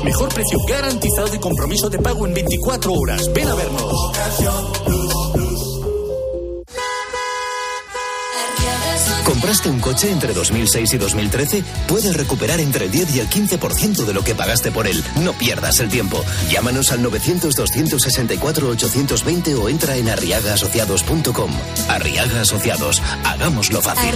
Mejor precio garantizado y compromiso de pago en 24 horas. Ven a vernos. ¿Compraste un coche entre 2006 y 2013? Puedes recuperar entre el 10 y el 15% de lo que pagaste por él. No pierdas el tiempo. Llámanos al 900-264-820 o entra en arriagaasociados.com. Arriaga Asociados. Hagámoslo fácil.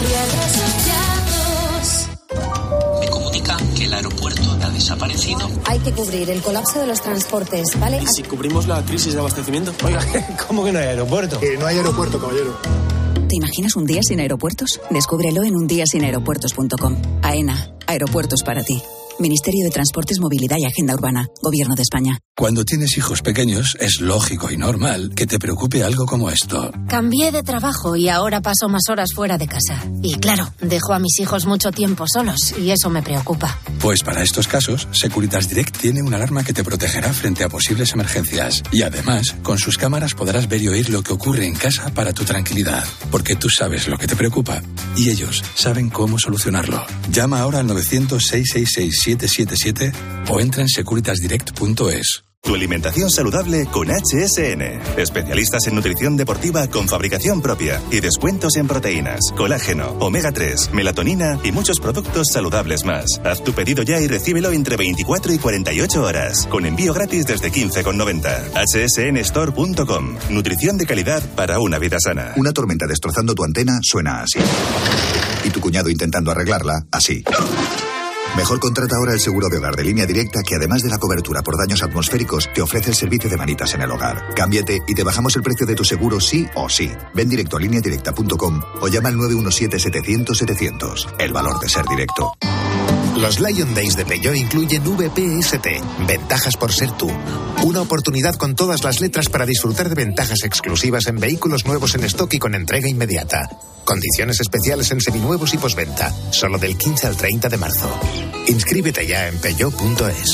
Me comunican que el aeropuerto ha desaparecido. Hay que cubrir el colapso de los transportes, ¿vale? ¿Y si cubrimos la crisis de abastecimiento? Oiga, ¿cómo que no hay aeropuerto? No hay aeropuerto, caballero. ¿Te imaginas un día sin aeropuertos? Descúbrelo en undiasinaeropuertos.com. AENA, aeropuertos para ti. Ministerio de Transportes, Movilidad y Agenda Urbana. Gobierno de España. Cuando tienes hijos pequeños, es lógico y normal que te preocupe algo como esto. Cambié de trabajo y ahora paso más horas fuera de casa. Y claro, dejo a mis hijos mucho tiempo solos y eso me preocupa. Pues para estos casos, Securitas Direct tiene una alarma que te protegerá frente a posibles emergencias. Y además, con sus cámaras podrás ver y oír lo que ocurre en casa para tu tranquilidad. Porque tú sabes lo que te preocupa y ellos saben cómo solucionarlo. Llama ahora al 900-666-777 o entra en securitasdirect.es. Tu alimentación saludable con HSN. Especialistas en nutrición deportiva con fabricación propia y descuentos en proteínas, colágeno, omega 3, melatonina y muchos productos saludables más. Haz tu pedido ya y recíbelo entre 24 y 48 horas. Con envío gratis desde 15,90. hsnstore.com. Nutrición de calidad para una vida sana. Una tormenta destrozando tu antena suena así. Y tu cuñado intentando arreglarla, así. Mejor contrata ahora el seguro de hogar de Línea Directa, que además de la cobertura por daños atmosféricos, te ofrece el servicio de manitas en el hogar. Cámbiate y te bajamos el precio de tu seguro sí o sí. Ven directo a lineadirecta.com o llama al 917-700-700. El valor de ser directo. Los Lion Days de Peugeot incluyen VPST, ventajas por ser tú. Una oportunidad con todas las letras para disfrutar de ventajas exclusivas en vehículos nuevos en stock y con entrega inmediata. Condiciones especiales en seminuevos y postventa, solo del 15 al 30 de marzo. Inscríbete ya en peugeot.es.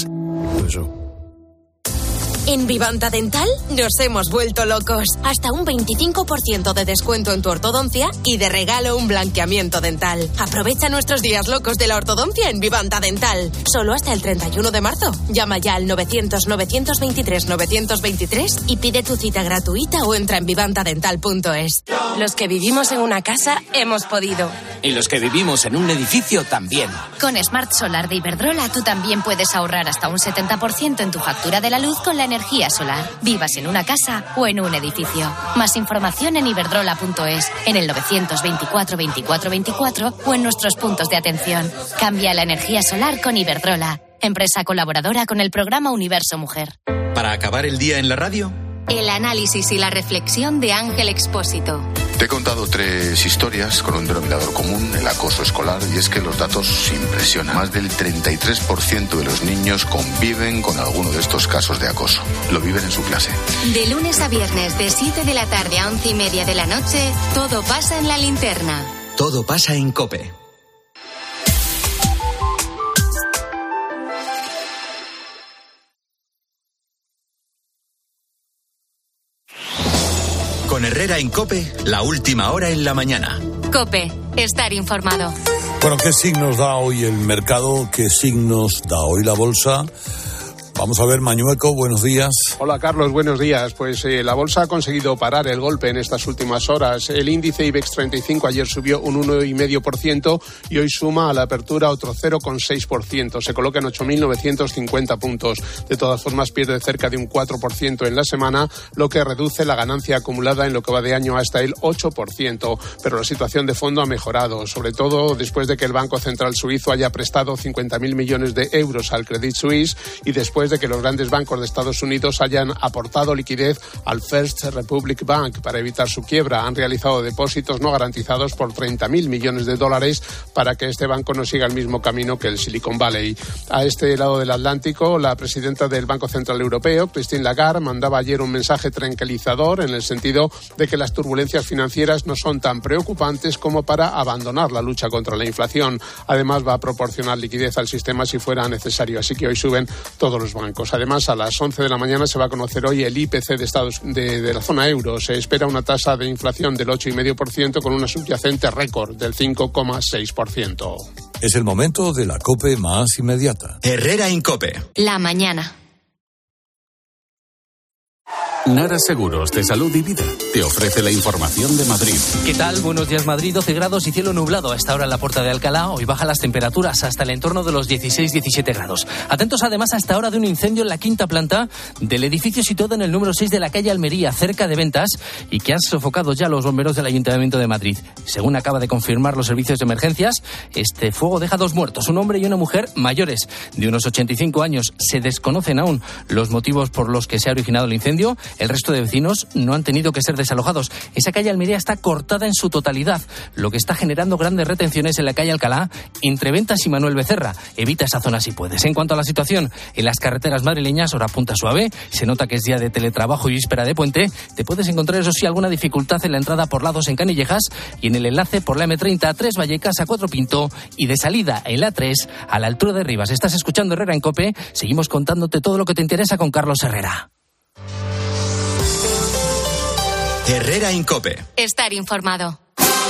En Vivanta Dental nos hemos vuelto locos. Hasta un 25% de descuento en tu ortodoncia y de regalo un blanqueamiento dental. Aprovecha nuestros días locos de la ortodoncia en Vivanta Dental. Solo hasta el 31 de marzo. Llama ya al 900-923-923 y pide tu cita gratuita o entra en vivantadental.es. Los que vivimos en una casa hemos podido. Y los que vivimos en un edificio también. Con Smart Solar de Iberdrola tú también puedes ahorrar hasta un 70% en tu factura de la luz con la energía solar. Vivas en una casa o en un edificio. Más información en iberdrola.es, en el 924 24 24 o en nuestros puntos de atención. Cambia la energía solar con Iberdrola, empresa colaboradora con el programa Universo Mujer. Para acabar el día en la radio, el análisis y la reflexión de Ángel Expósito. Te he contado 3 historias con un denominador común, el acoso escolar, y es que los datos impresionan. Más del 33% de los niños conviven con alguno de estos casos de acoso. Lo viven en su clase. De lunes a viernes, de 7 de la tarde a 11:30 de la noche, todo pasa en La Linterna. Todo pasa en COPE. Con Herrera en COPE, la última hora en la mañana. COPE, estar informado. Bueno, ¿qué signos da hoy el mercado? ¿Qué signos da hoy la bolsa? Vamos a ver, Mañueco, buenos días. Hola, Carlos, buenos días. Pues la bolsa ha conseguido parar el golpe en estas últimas horas. El índice IBEX 35 ayer subió un 1,5% y hoy suma a la apertura otro 0,6%. Se coloca en 8.950 puntos. De todas formas, pierde cerca de un 4% en la semana, lo que reduce la ganancia acumulada en lo que va de año hasta el 8%. Pero la situación de fondo ha mejorado, sobre todo después de que el Banco Central Suizo haya prestado 50.000 millones de euros al Credit Suisse y después de que los grandes bancos de Estados Unidos hayan aportado liquidez al First Republic Bank para evitar su quiebra. Han realizado depósitos no garantizados por 30.000 millones de dólares para que este banco no siga el mismo camino que el Silicon Valley. A este lado del Atlántico, la presidenta del Banco Central Europeo, Christine Lagarde, mandaba ayer un mensaje tranquilizador en el sentido de que las turbulencias financieras no son tan preocupantes como para abandonar la lucha contra la inflación. Además, va a proporcionar liquidez al sistema si fuera necesario. Así que hoy suben todos los bancos. Además, a las 11 de la mañana se va a conocer hoy el IPC de la zona euro. Se espera una tasa de inflación del 8,5% con una subyacente récord del 5,6%. Es el momento de la COPE más inmediata. Herrera Incope. La mañana. Nara Seguros de Salud y Vida te ofrece la información de Madrid. ¿Qué tal? Buenos días, Madrid. 12 grados y cielo nublado a esta hora en la Puerta de Alcalá. Hoy bajan las temperaturas hasta el entorno de los 16-17 grados. Atentos además a esta hora de un incendio en la quinta planta del edificio situado en el número 6 de la calle Almería, cerca de Ventas, y que han sofocado ya los bomberos del Ayuntamiento de Madrid. Según acaba de confirmar los servicios de emergencias, este fuego deja 2 muertos, un hombre y una mujer mayores de unos 85 años. Se desconocen aún los motivos por los que se ha originado el incendio. El resto de vecinos no han tenido que ser desalojados. Esa calle Almería está cortada en su totalidad, lo que está generando grandes retenciones en la calle Alcalá, entre Ventas y Manuel Becerra. Evita esa zona si puedes. En cuanto a la situación en las carreteras madrileñas, hora punta suave, se nota que es día de teletrabajo y víspera de puente. Te puedes encontrar, eso sí, alguna dificultad en la entrada por lados en Canillejas y en el enlace por la M30 a 3 Vallecas a 4 Pinto y de salida en la 3 a la altura de Rivas. Estás escuchando Herrera en COPE. Seguimos contándote todo lo que te interesa con Carlos Herrera. Herrera Incope. Estar informado.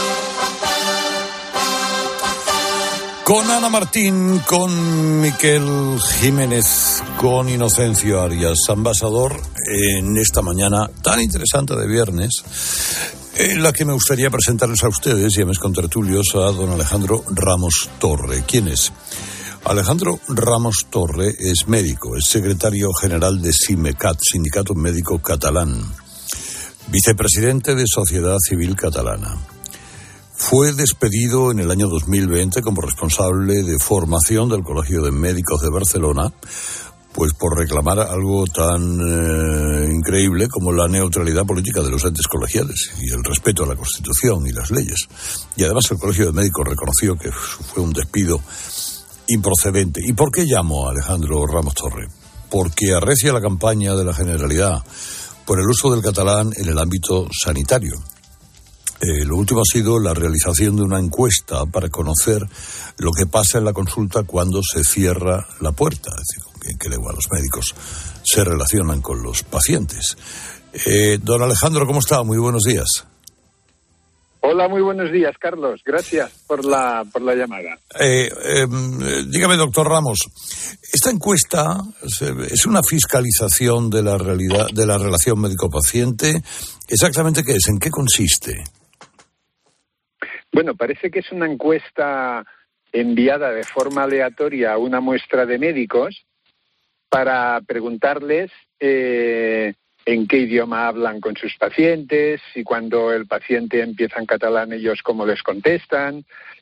Con Ana Martín, con Miquel Jiménez, con Inocencio Arias, ambasador, en esta mañana tan interesante de viernes, en la que me gustaría presentarles a ustedes y a mis contertulios a don Alejandro Ramos Torre. ¿Quién es? Alejandro Ramos Torre es médico, es secretario general de SIMECAT, Sindicato Médico Catalán, vicepresidente de Sociedad Civil Catalana. Fue despedido en el año 2020 como responsable de formación del Colegio de Médicos de Barcelona, pues por reclamar algo tan increíble como la neutralidad política de los entes colegiales y el respeto a la Constitución y las leyes. Y además el Colegio de Médicos reconoció que fue un despido improcedente. ¿Y por qué llamo a Alejandro Ramos Torre? Porque arrecia la campaña de la Generalidad por el uso del catalán en el ámbito sanitario. Lo último ha sido la realización de una encuesta para conocer lo que pasa en la consulta cuando se cierra la puerta, es decir, en qué lengua los médicos se relacionan con los pacientes. Don Alejandro, ¿cómo está? Muy buenos días. Hola, muy buenos días, Carlos. Gracias por la llamada. Dígame, doctor Ramos, esta encuesta es una fiscalización de la realidad de la relación médico-paciente. ¿Exactamente qué es? ¿En qué consiste? Bueno, parece que es una encuesta enviada de forma aleatoria a una muestra de médicos para preguntarles en qué idioma hablan con sus pacientes, y cuando el paciente empieza en catalán, ellos cómo les contestan,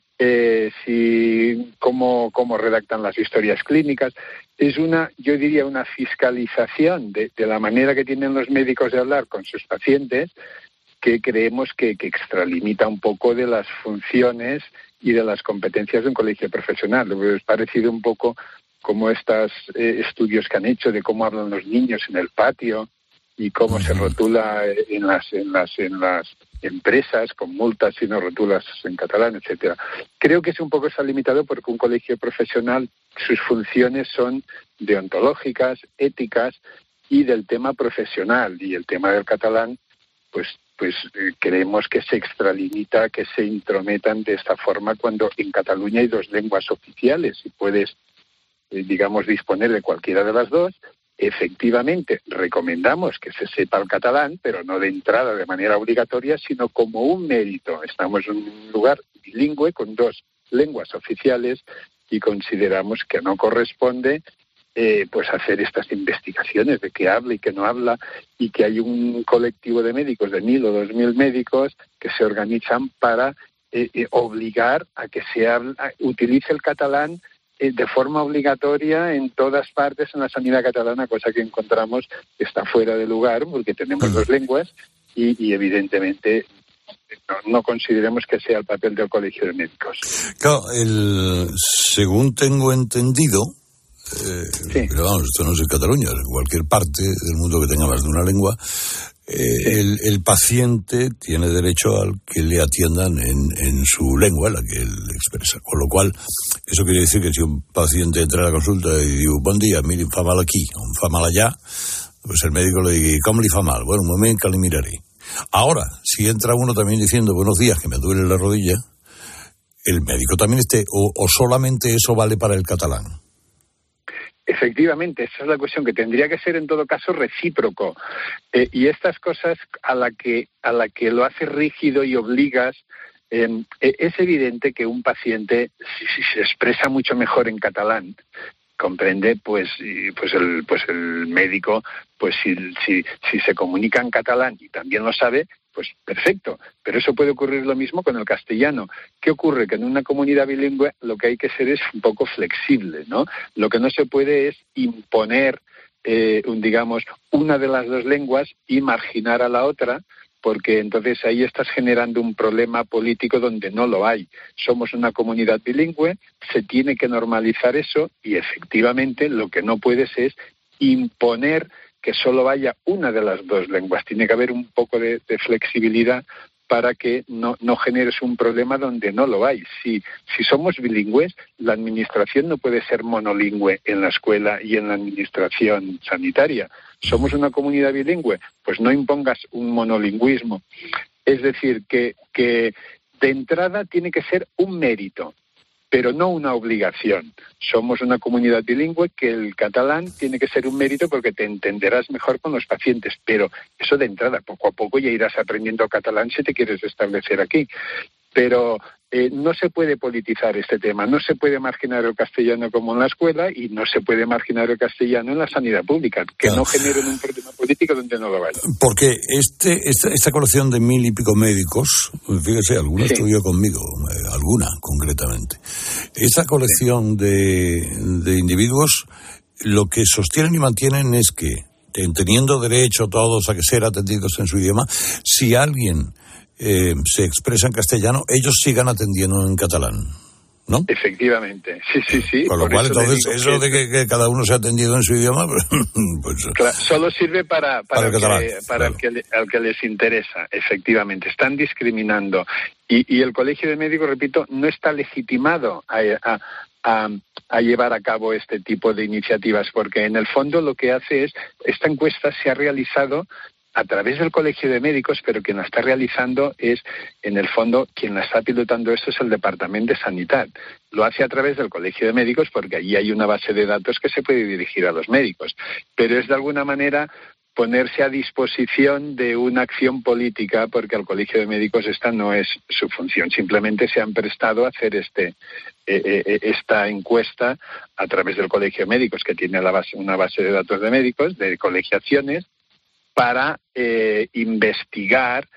cómo redactan las historias clínicas. Es yo diría, una fiscalización de la manera que tienen los médicos de hablar con sus pacientes, que creemos que extralimita un poco de las funciones y de las competencias de un colegio profesional. Es parecido un poco como estos estudios que han hecho de cómo hablan los niños en el patio y cómo se rotula en las empresas con multas si no rotulas en catalán, etcétera. Creo que es un poco está limitado porque un colegio profesional, sus funciones son deontológicas, éticas y del tema profesional, y el tema del catalán pues creemos que se extralimita, que se intrometan de esta forma cuando en Cataluña hay 2 lenguas oficiales y puedes, digamos, disponer de cualquiera de las 2. Efectivamente, recomendamos que se sepa el catalán, pero no de entrada de manera obligatoria, sino como un mérito. Estamos en un lugar bilingüe con 2 lenguas oficiales y consideramos que no corresponde pues hacer estas investigaciones de qué habla y qué no habla, y que hay un colectivo de médicos de 1.000 o 2.000 médicos que se organizan para obligar a que utilice el catalán de forma obligatoria en todas partes en la sanidad catalana, cosa que encontramos que está fuera de lugar porque tenemos 2 lenguas y evidentemente no consideremos que sea el papel del Colegio de Médicos. Claro, según tengo entendido, pero vamos, esto no es en Cataluña, en cualquier parte del mundo que tenga más de una lengua, el paciente tiene derecho al que le atiendan en su lengua, la que él expresa. Con lo cual, eso quiere decir que si un paciente entra a la consulta y dice, buen día, mire, fa mal aquí, fa mal allá, pues el médico le dice, ¿cómo le fa mal? Bueno, un momento que le miraré. Ahora, si entra uno también diciendo, buenos días, que me duele la rodilla, el médico también esté, o solamente eso vale para el catalán. Efectivamente, esa es la cuestión, que tendría que ser en todo caso recíproco. Y estas cosas a la que lo haces rígido y obligas, es evidente que un paciente, si se expresa mucho mejor en catalán, comprende, pues el médico, pues si se comunica en catalán y también lo sabe, pues perfecto, pero eso puede ocurrir lo mismo con el castellano. ¿Qué ocurre? Que en una comunidad bilingüe lo que hay que ser es un poco flexible, ¿no? Lo que no se puede es imponer, una de las dos lenguas y marginar a la otra, porque entonces ahí estás generando un problema político donde no lo hay. Somos una comunidad bilingüe, se tiene que normalizar eso y efectivamente lo que no puedes es imponer que solo vaya una de las dos lenguas. Tiene que haber un poco de flexibilidad para que no generes un problema donde no lo hay. Si somos bilingües, la administración no puede ser monolingüe en la escuela y en la administración sanitaria. Somos una comunidad bilingüe, pues no impongas un monolingüismo. Es decir, que de entrada tiene que ser un mérito, pero no una obligación. Somos una comunidad bilingüe que el catalán tiene que ser un mérito porque te entenderás mejor con los pacientes, pero eso de entrada, poco a poco ya irás aprendiendo catalán si te quieres establecer aquí. Pero no se puede politizar este tema, no se puede marginar el castellano como en la escuela y no se puede marginar el castellano en la sanidad pública, que no generen un problema político donde no lo vaya. Porque esta colección de 1,000 y pico médicos, fíjese, alguna estudió conmigo, alguna concretamente. Esta colección de individuos, lo que sostienen y mantienen es que, teniendo derecho todos a que ser atendidos en su idioma, si alguien se expresa en castellano, ellos sigan atendiendo en catalán, ¿no? Efectivamente, sí. Con lo cual, entonces, eso de que cada uno sea atendido en su idioma, pues claro, solo sirve para el que les interesa, efectivamente. Están discriminando. Y el Colegio de Médicos, repito, no está legitimado a llevar a cabo este tipo de iniciativas, porque en el fondo lo que hace es, esta encuesta se ha realizado a través del Colegio de Médicos, pero quien la está realizando es, en el fondo, quien la está pilotando esto es el Departamento de Sanidad. Lo hace a través del Colegio de Médicos porque allí hay una base de datos que se puede dirigir a los médicos. Pero es de alguna manera ponerse a disposición de una acción política, porque al Colegio de Médicos esta no es su función. Simplemente se han prestado a hacer esta encuesta a través del Colegio de Médicos, que tiene una base de datos de médicos, de colegiaciones, para investigar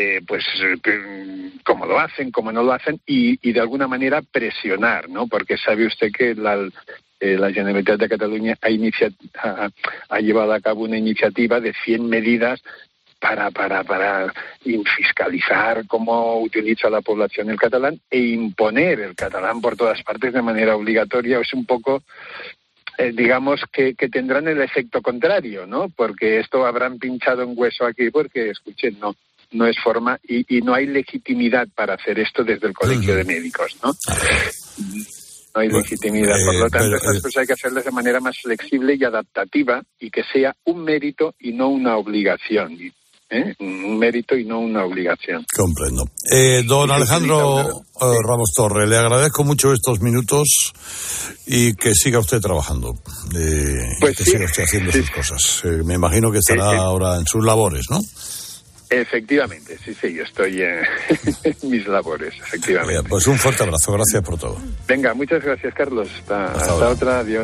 cómo lo hacen, cómo no lo hacen y de alguna manera presionar, ¿no? Porque sabe usted que la Generalitat de Cataluña ha llevado a cabo una iniciativa de 100 medidas para fiscalizar cómo utiliza la población el catalán e imponer el catalán por todas partes de manera obligatoria. Es un poco... digamos que tendrán el efecto contrario, ¿no? Porque esto habrán pinchado en hueso aquí porque, escuchen, no es forma y no hay legitimidad para hacer esto desde el Colegio de Médicos, ¿no? No hay legitimidad, por lo tanto, estas cosas hay que hacerlas de manera más flexible y adaptativa y que sea un mérito y no una obligación. Un mérito y no una obligación. Comprendo. Don Alejandro Ramos Torre, le agradezco mucho estos minutos y que siga usted trabajando. Que siga usted haciendo sus cosas. Me imagino que estará ahora en sus labores, ¿no? Efectivamente, sí, yo estoy en mis labores, efectivamente. Pues un fuerte abrazo, gracias por todo. Venga, muchas gracias, Carlos. Hasta otra, adiós.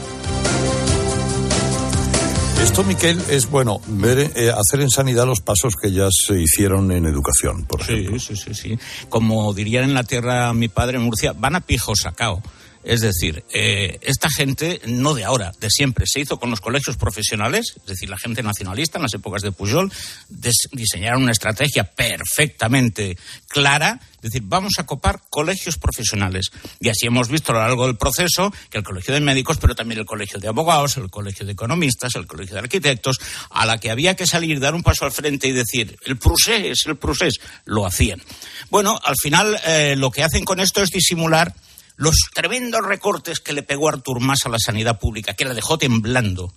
Esto, Miquel, es hacer en sanidad los pasos que ya se hicieron en educación, por ejemplo. Sí. Como dirían en la tierra mi padre en Murcia, van a pijo sacao. Es decir, esta gente, no de ahora, de siempre, se hizo con los colegios profesionales, es decir, la gente nacionalista en las épocas de Pujol, diseñaron una estrategia perfectamente clara, es decir, vamos a copar colegios profesionales. Y así hemos visto a lo largo del proceso que el Colegio de Médicos, pero también el Colegio de Abogados, el Colegio de Economistas, el Colegio de Arquitectos, a la que había que salir, dar un paso al frente y decir, el procés, lo hacían. Bueno, al final lo que hacen con esto es disimular los tremendos recortes que le pegó Artur Mas a la sanidad pública, que la dejó temblando,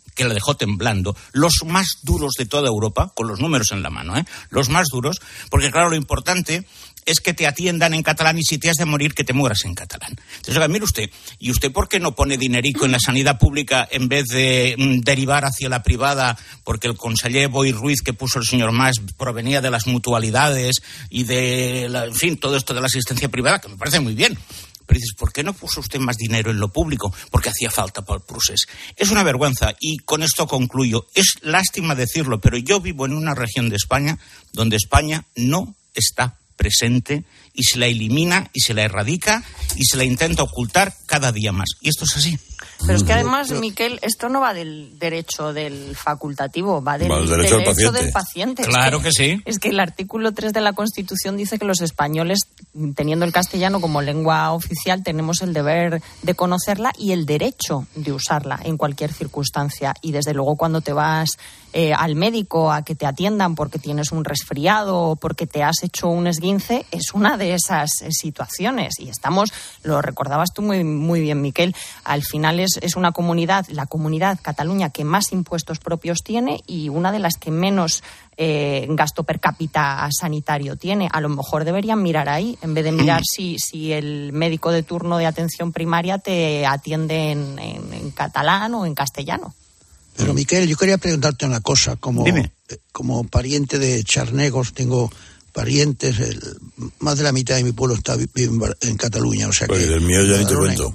los más duros de toda Europa, con los números en la mano, los más duros, porque claro, lo importante es que te atiendan en catalán y si te has de morir, que te mueras en catalán. Entonces, oiga, mire usted, ¿y usted por qué no pone dinerico en la sanidad pública en vez de derivar hacia la privada? Porque el conseller Boi Ruiz que puso el señor Mas provenía de las mutualidades y en fin, todo esto de la asistencia privada, que me parece muy bien. Pero dices, ¿por qué no puso usted más dinero en lo público? Porque hacía falta para el procés. Es una vergüenza y con esto concluyo. Es lástima decirlo, pero yo vivo en una región de España donde España no está presente y se la elimina y se la erradica y se la intenta ocultar cada día más. Y esto es así. Pero es que además, Miquel, esto no va del derecho del facultativo, va del derecho del paciente. Claro que sí. Es que el artículo 3 de la Constitución dice que los españoles, teniendo el castellano como lengua oficial, tenemos el deber de conocerla y el derecho de usarla en cualquier circunstancia. Y desde luego cuando te vas al médico a que te atiendan porque tienes un resfriado o porque te has hecho un esguince, es una de esas situaciones. Y lo recordabas tú muy, muy bien, Miquel, al final es una comunidad, la comunidad Cataluña, que más impuestos propios tiene y una de las que menos gasto per cápita sanitario tiene. A lo mejor deberían mirar ahí, en vez de mirar si el médico de turno de atención primaria te atiende en catalán o en castellano. Pero, Miquel, yo quería preguntarte una cosa. Como pariente de Charnegos, tengo parientes, más de la mitad de mi pueblo vive en Cataluña. O sea pues que el mío ya ni te cuento.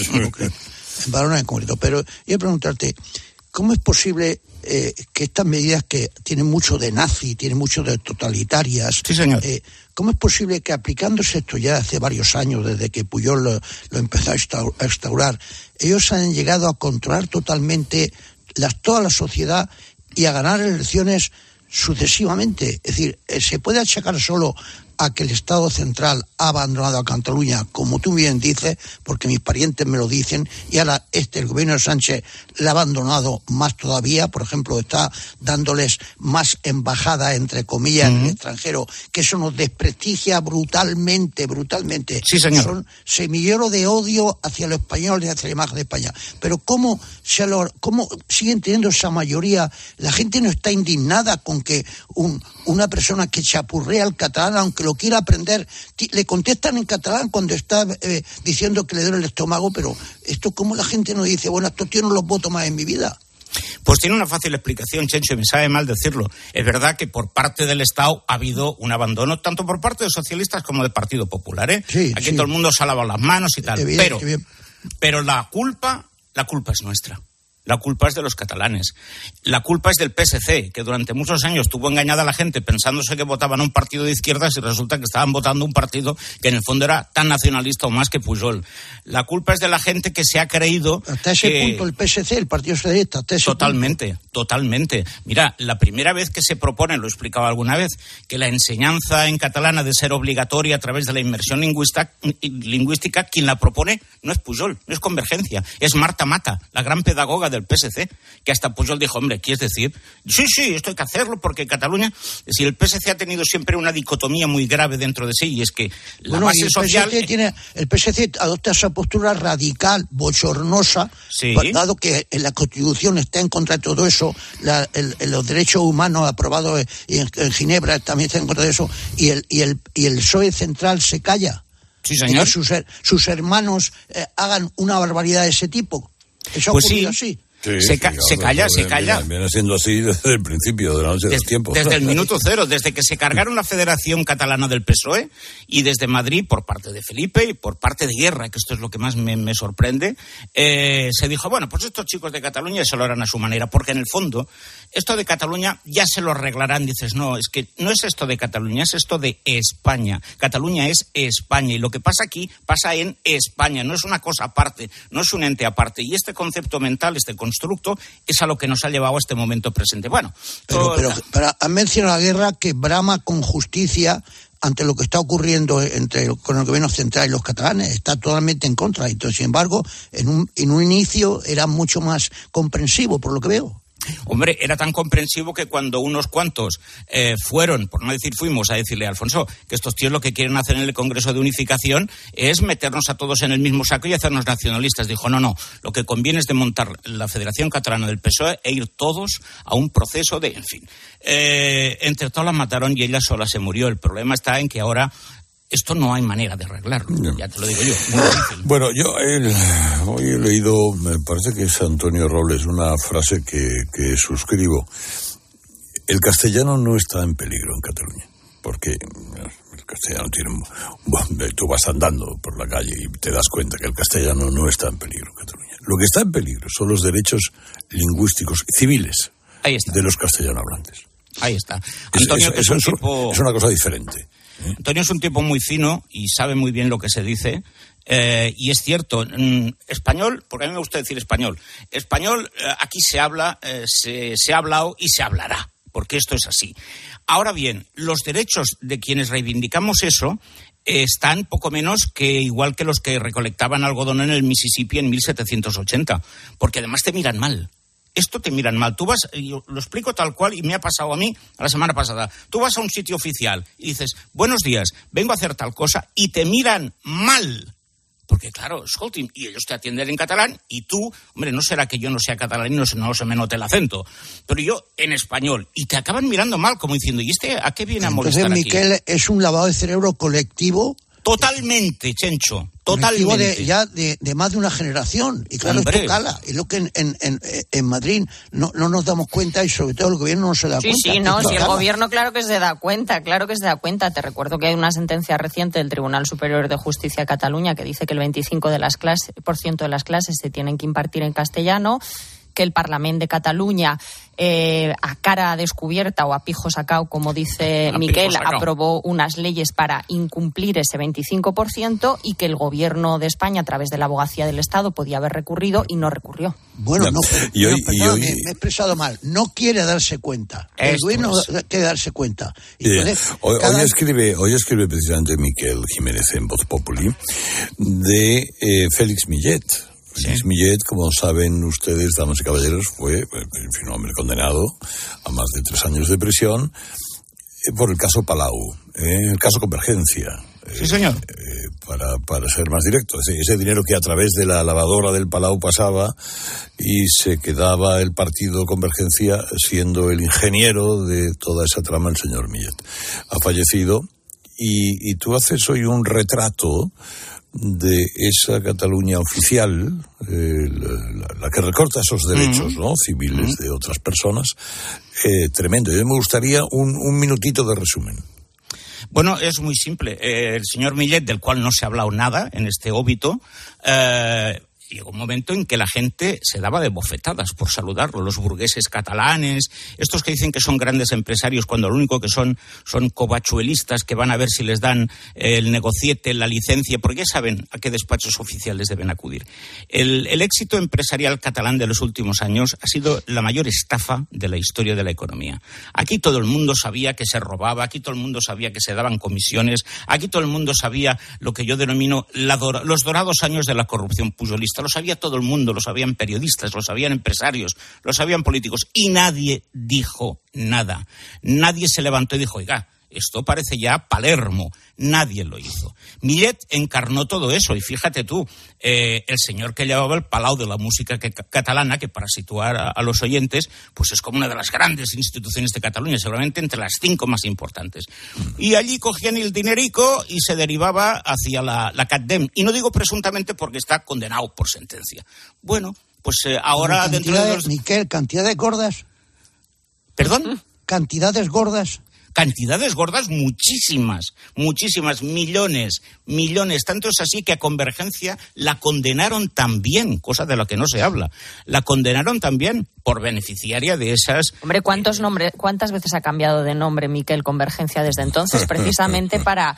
En Badalona en concreto. Pero yo voy a preguntarte, ¿cómo es posible que estas medidas que tienen mucho de nazi, tienen mucho de totalitarias, sí, señor. ¿Cómo es posible que aplicándose esto ya hace varios años, desde que Pujol lo empezó a instaurar, ellos han llegado a controlar totalmente toda la sociedad y a ganar elecciones sucesivamente? Es decir, ¿se puede achacar solo a que el Estado central ha abandonado a Cataluña, como tú bien dices, porque mis parientes me lo dicen, y ahora el gobierno de Sánchez la ha abandonado más todavía? Por ejemplo, está dándoles más embajada, entre comillas, en el extranjero, que eso nos desprestigia brutalmente. Sí, señor. Son semilleros de odio hacia los españoles y hacia la imagen de España. Pero ¿cómo siguen teniendo esa mayoría? La gente no está indignada con que una persona que chapurrea el catalán, aunque lo quiera aprender, le contestan en catalán cuando está diciendo que le duele el estómago, pero esto, ¿cómo la gente no dice, bueno, estos tíos no los voto más en mi vida? Pues tiene una fácil explicación, Chencho, y me sabe mal decirlo. Es verdad que por parte del Estado ha habido un abandono, tanto por parte de socialistas como de Partido Popular, Sí, aquí todo el mundo se ha lavado las manos y tal. Pero la culpa es nuestra. La culpa es de los catalanes. La culpa es del PSC, que durante muchos años tuvo engañada a la gente pensándose que votaban a un partido de izquierdas y resulta que estaban votando un partido que en el fondo era tan nacionalista o más que Pujol. La culpa es de la gente que se ha creído... Hasta ese punto el PSC, el Partido Socialista, hasta ese punto. Totalmente. Mira, la primera vez que se propone, lo he explicado alguna vez, que la enseñanza en catalán ha de ser obligatoria a través de la inmersión lingüística, quien la propone no es Pujol, no es Convergencia, es Marta Mata, la gran pedagoga del PSC, que hasta Pujol dijo, hombre, ¿quieres decir? Sí, esto hay que hacerlo porque Cataluña, si el PSC ha tenido siempre una dicotomía muy grave dentro de sí, y es que la base social... El PSC adopta esa postura radical, bochornosa, dado que en la Constitución está en contra de todo eso, los derechos humanos aprobados en Ginebra también está en contra de eso, y el PSOE central se calla. Sí, señor. Que sus hermanos hagan una barbaridad de ese tipo. Eso ha ocurrido así. Sí, se calla. Viene siendo así desde el principio de la noche de los tiempos. Desde el minuto cero, desde que se cargaron la Federación Catalana del PSOE y desde Madrid, por parte de Felipe y por parte de Guerra, que esto es lo que más me sorprende, se dijo, bueno, pues estos chicos de Cataluña se lo harán a su manera, porque en el fondo, esto de Cataluña ya se lo arreglarán. Dices, no, es que no es esto de Cataluña, es esto de España. Cataluña es España y lo que pasa aquí pasa en España, no es una cosa aparte, no es un ente aparte. Y este concepto mental, este constructo, es a lo que nos ha llevado a este momento presente. Bueno, pero han mencionado la Guerra, que brama con justicia ante lo que está ocurriendo con el gobierno central y los catalanes. Está totalmente en contra. Entonces, sin embargo, en un inicio era mucho más comprensivo, por lo que veo. Hombre, era tan comprensivo que cuando unos cuantos fueron, por no decir fuimos, a decirle a Alfonso que estos tíos lo que quieren hacer en el Congreso de Unificación es meternos a todos en el mismo saco y hacernos nacionalistas. Dijo, no, lo que conviene es desmontar la Federación Catalana del PSOE e ir todos a un proceso de, en fin. Entre todas las mataron y ella sola se murió. El problema está en que ahora esto no hay manera de arreglarlo, no. Ya te lo digo yo. Muy difícil. Bueno, yo hoy he leído, me parece que es Antonio Robles, una frase que suscribo. El castellano no está en peligro en Cataluña, porque el castellano tiene... Tú vas andando por la calle y te das cuenta que el castellano no está en peligro en Cataluña. Lo que está en peligro son los derechos lingüísticos civiles de los castellano hablantes. Ahí está. Antonio, es una cosa diferente. Antonio es un tipo muy fino y sabe muy bien lo que se dice. Y es cierto, español, porque a mí me gusta decir español. Español, aquí se habla, se ha hablado y se hablará, porque esto es así. Ahora bien, los derechos de quienes reivindicamos eso están poco menos que igual que los que recolectaban algodón en el Mississippi en 1780, porque además te miran mal. Esto te miran mal. Tú vas, yo lo explico tal cual y me ha pasado a mí la semana pasada. Tú vas a un sitio oficial y dices, buenos días, vengo a hacer tal cosa, y te miran mal. Porque claro, escoltin, y ellos te atienden en catalán y tú, hombre, no será que yo no sea catalán y no se me note el acento, pero yo en español, y te acaban mirando mal como diciendo, ¿y este a qué viene a molestar aquí? Entonces, Miquel, es un lavado de cerebro colectivo. Totalmente, Chencho, totalmente. De más de una generación. Y claro, esto cala. Y lo que en Madrid no nos damos cuenta, y sobre todo el gobierno no se da cuenta. Sí, el gobierno claro que se da cuenta. Te recuerdo que hay una sentencia reciente del Tribunal Superior de Justicia de Cataluña que dice que el 25% de las clases se tienen que impartir en castellano, que el Parlament de Cataluña, a cara descubierta o a pijo sacao, como dice Miquel, aprobó unas leyes para incumplir ese 25% y que el Gobierno de España, a través de la Abogacía del Estado, podía haber recurrido y no recurrió. Bueno, me he expresado mal. No quiere darse cuenta. El gobierno quiere darse cuenta. Hoy escribe precisamente Miquel Jiménez en Voz Populi de Félix Millet. Félix Millet, como saben ustedes, damas y caballeros, fue un hombre condenado a más de 3 años de prisión por el caso Palau, el caso Convergencia. Sí, señor. Para ser más directo, ese dinero que a través de la lavadora del Palau pasaba y se quedaba el partido Convergencia siendo el ingeniero de toda esa trama el señor Millet. Ha fallecido y tú haces hoy un retrato de esa Cataluña oficial, la que recorta esos derechos civiles de otras personas, tremendo. Yo me gustaría un minutito de resumen. Bueno, es muy simple. El señor Millet, del cual no se ha hablado nada en este óbito, llegó un momento en que la gente se daba de bofetadas por saludarlo, los burgueses catalanes, estos que dicen que son grandes empresarios cuando lo único que son covachuelistas que van a ver si les dan el negociete, la licencia, porque ya saben a qué despachos oficiales deben acudir. El éxito empresarial catalán de los últimos años ha sido la mayor estafa de la historia de la economía. Aquí todo el mundo sabía que se robaba, aquí todo el mundo sabía que se daban comisiones, aquí todo el mundo sabía lo que yo denomino los dorados años de la corrupción pujolista. Lo sabía todo el mundo, lo sabían periodistas, lo sabían empresarios, lo sabían políticos, y nadie dijo nada. Nadie se levantó y dijo, oiga, esto parece ya Palermo. Nadie lo hizo. Millet encarnó todo eso, y fíjate tú, el señor que llevaba el Palau de la música catalana, que para situar a los oyentes, pues es como una de las grandes instituciones de Cataluña, seguramente entre las 5 más importantes. Y allí cogían el dinerico y se derivaba hacia la CatDem. Y no digo presuntamente porque está condenado por sentencia. Bueno, pues ahora dentro de los... Miquel, ¿cantidades gordas? ¿Perdón? ¿Cantidades gordas? Cantidades gordas, muchísimas, millones. Tanto es así que a Convergencia la condenaron también, cosa de la que no se habla. La condenaron también por beneficiaria de esas... Hombre, ¿cuántas veces ha cambiado de nombre Miquel Convergencia desde entonces? Precisamente para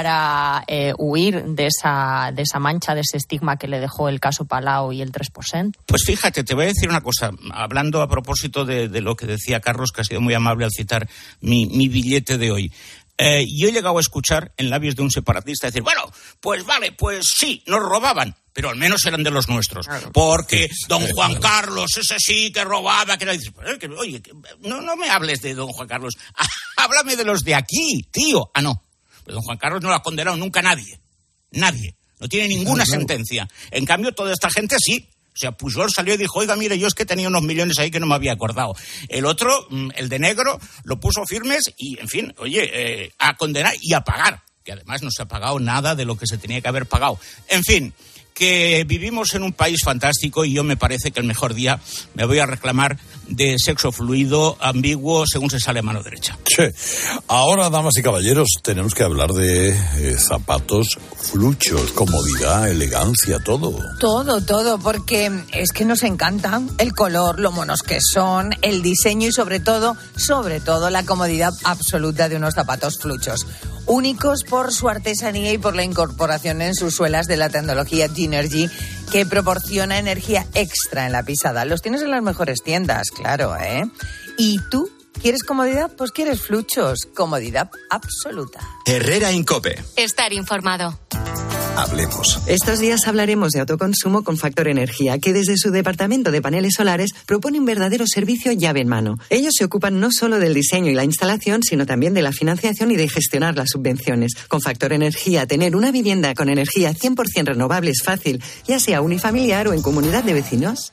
huir de esa mancha, de ese estigma que le dejó el caso Palau y el 3%. Pues fíjate, te voy a decir una cosa. Hablando a propósito de lo que decía Carlos, que ha sido muy amable al citar mi billete de hoy. Yo he llegado a escuchar en labios de un separatista decir, bueno, pues vale, pues sí, nos robaban, pero al menos eran de los nuestros. Claro. Porque don Juan Carlos, ese sí que robaba, que era... Oye, no me hables de don Juan Carlos, háblame de los de aquí, tío. No, pues don Juan Carlos no lo ha condenado nunca nadie, no tiene ninguna sentencia. En cambio, toda esta gente sí. O sea, Pujol salió y dijo, oiga, mire, yo es que tenía unos millones ahí que no me había acordado. El otro, el de negro, lo puso firmes y, en fin, oye, a condenar y a pagar. Que además no se ha pagado nada de lo que se tenía que haber pagado. En fin, que vivimos en un país fantástico y yo me parece que el mejor día me voy a reclamar de sexo fluido, ambiguo, según se sale a mano derecha. Sí. Ahora, damas y caballeros, tenemos que hablar de zapatos fluchos, comodidad, elegancia, todo. Todo, porque es que nos encantan el color, lo monos que son, el diseño y sobre todo la comodidad absoluta de unos zapatos fluchos. Únicos por su artesanía y por la incorporación en sus suelas de la tecnología G-Energy, que proporciona energía extra en la pisada. Los tienes en las mejores tiendas, claro, ¿eh? ¿Y tú? ¿Quieres comodidad? Pues quieres fluchos. Comodidad absoluta. Herrera Incope. Estar informado. Hablemos. Estos días hablaremos de autoconsumo con Factor Energía, que desde su departamento de paneles solares propone un verdadero servicio llave en mano. Ellos se ocupan no solo del diseño y la instalación, sino también de la financiación y de gestionar las subvenciones. Con Factor Energía, tener una vivienda con energía 100% renovable es fácil, ya sea unifamiliar o en comunidad de vecinos.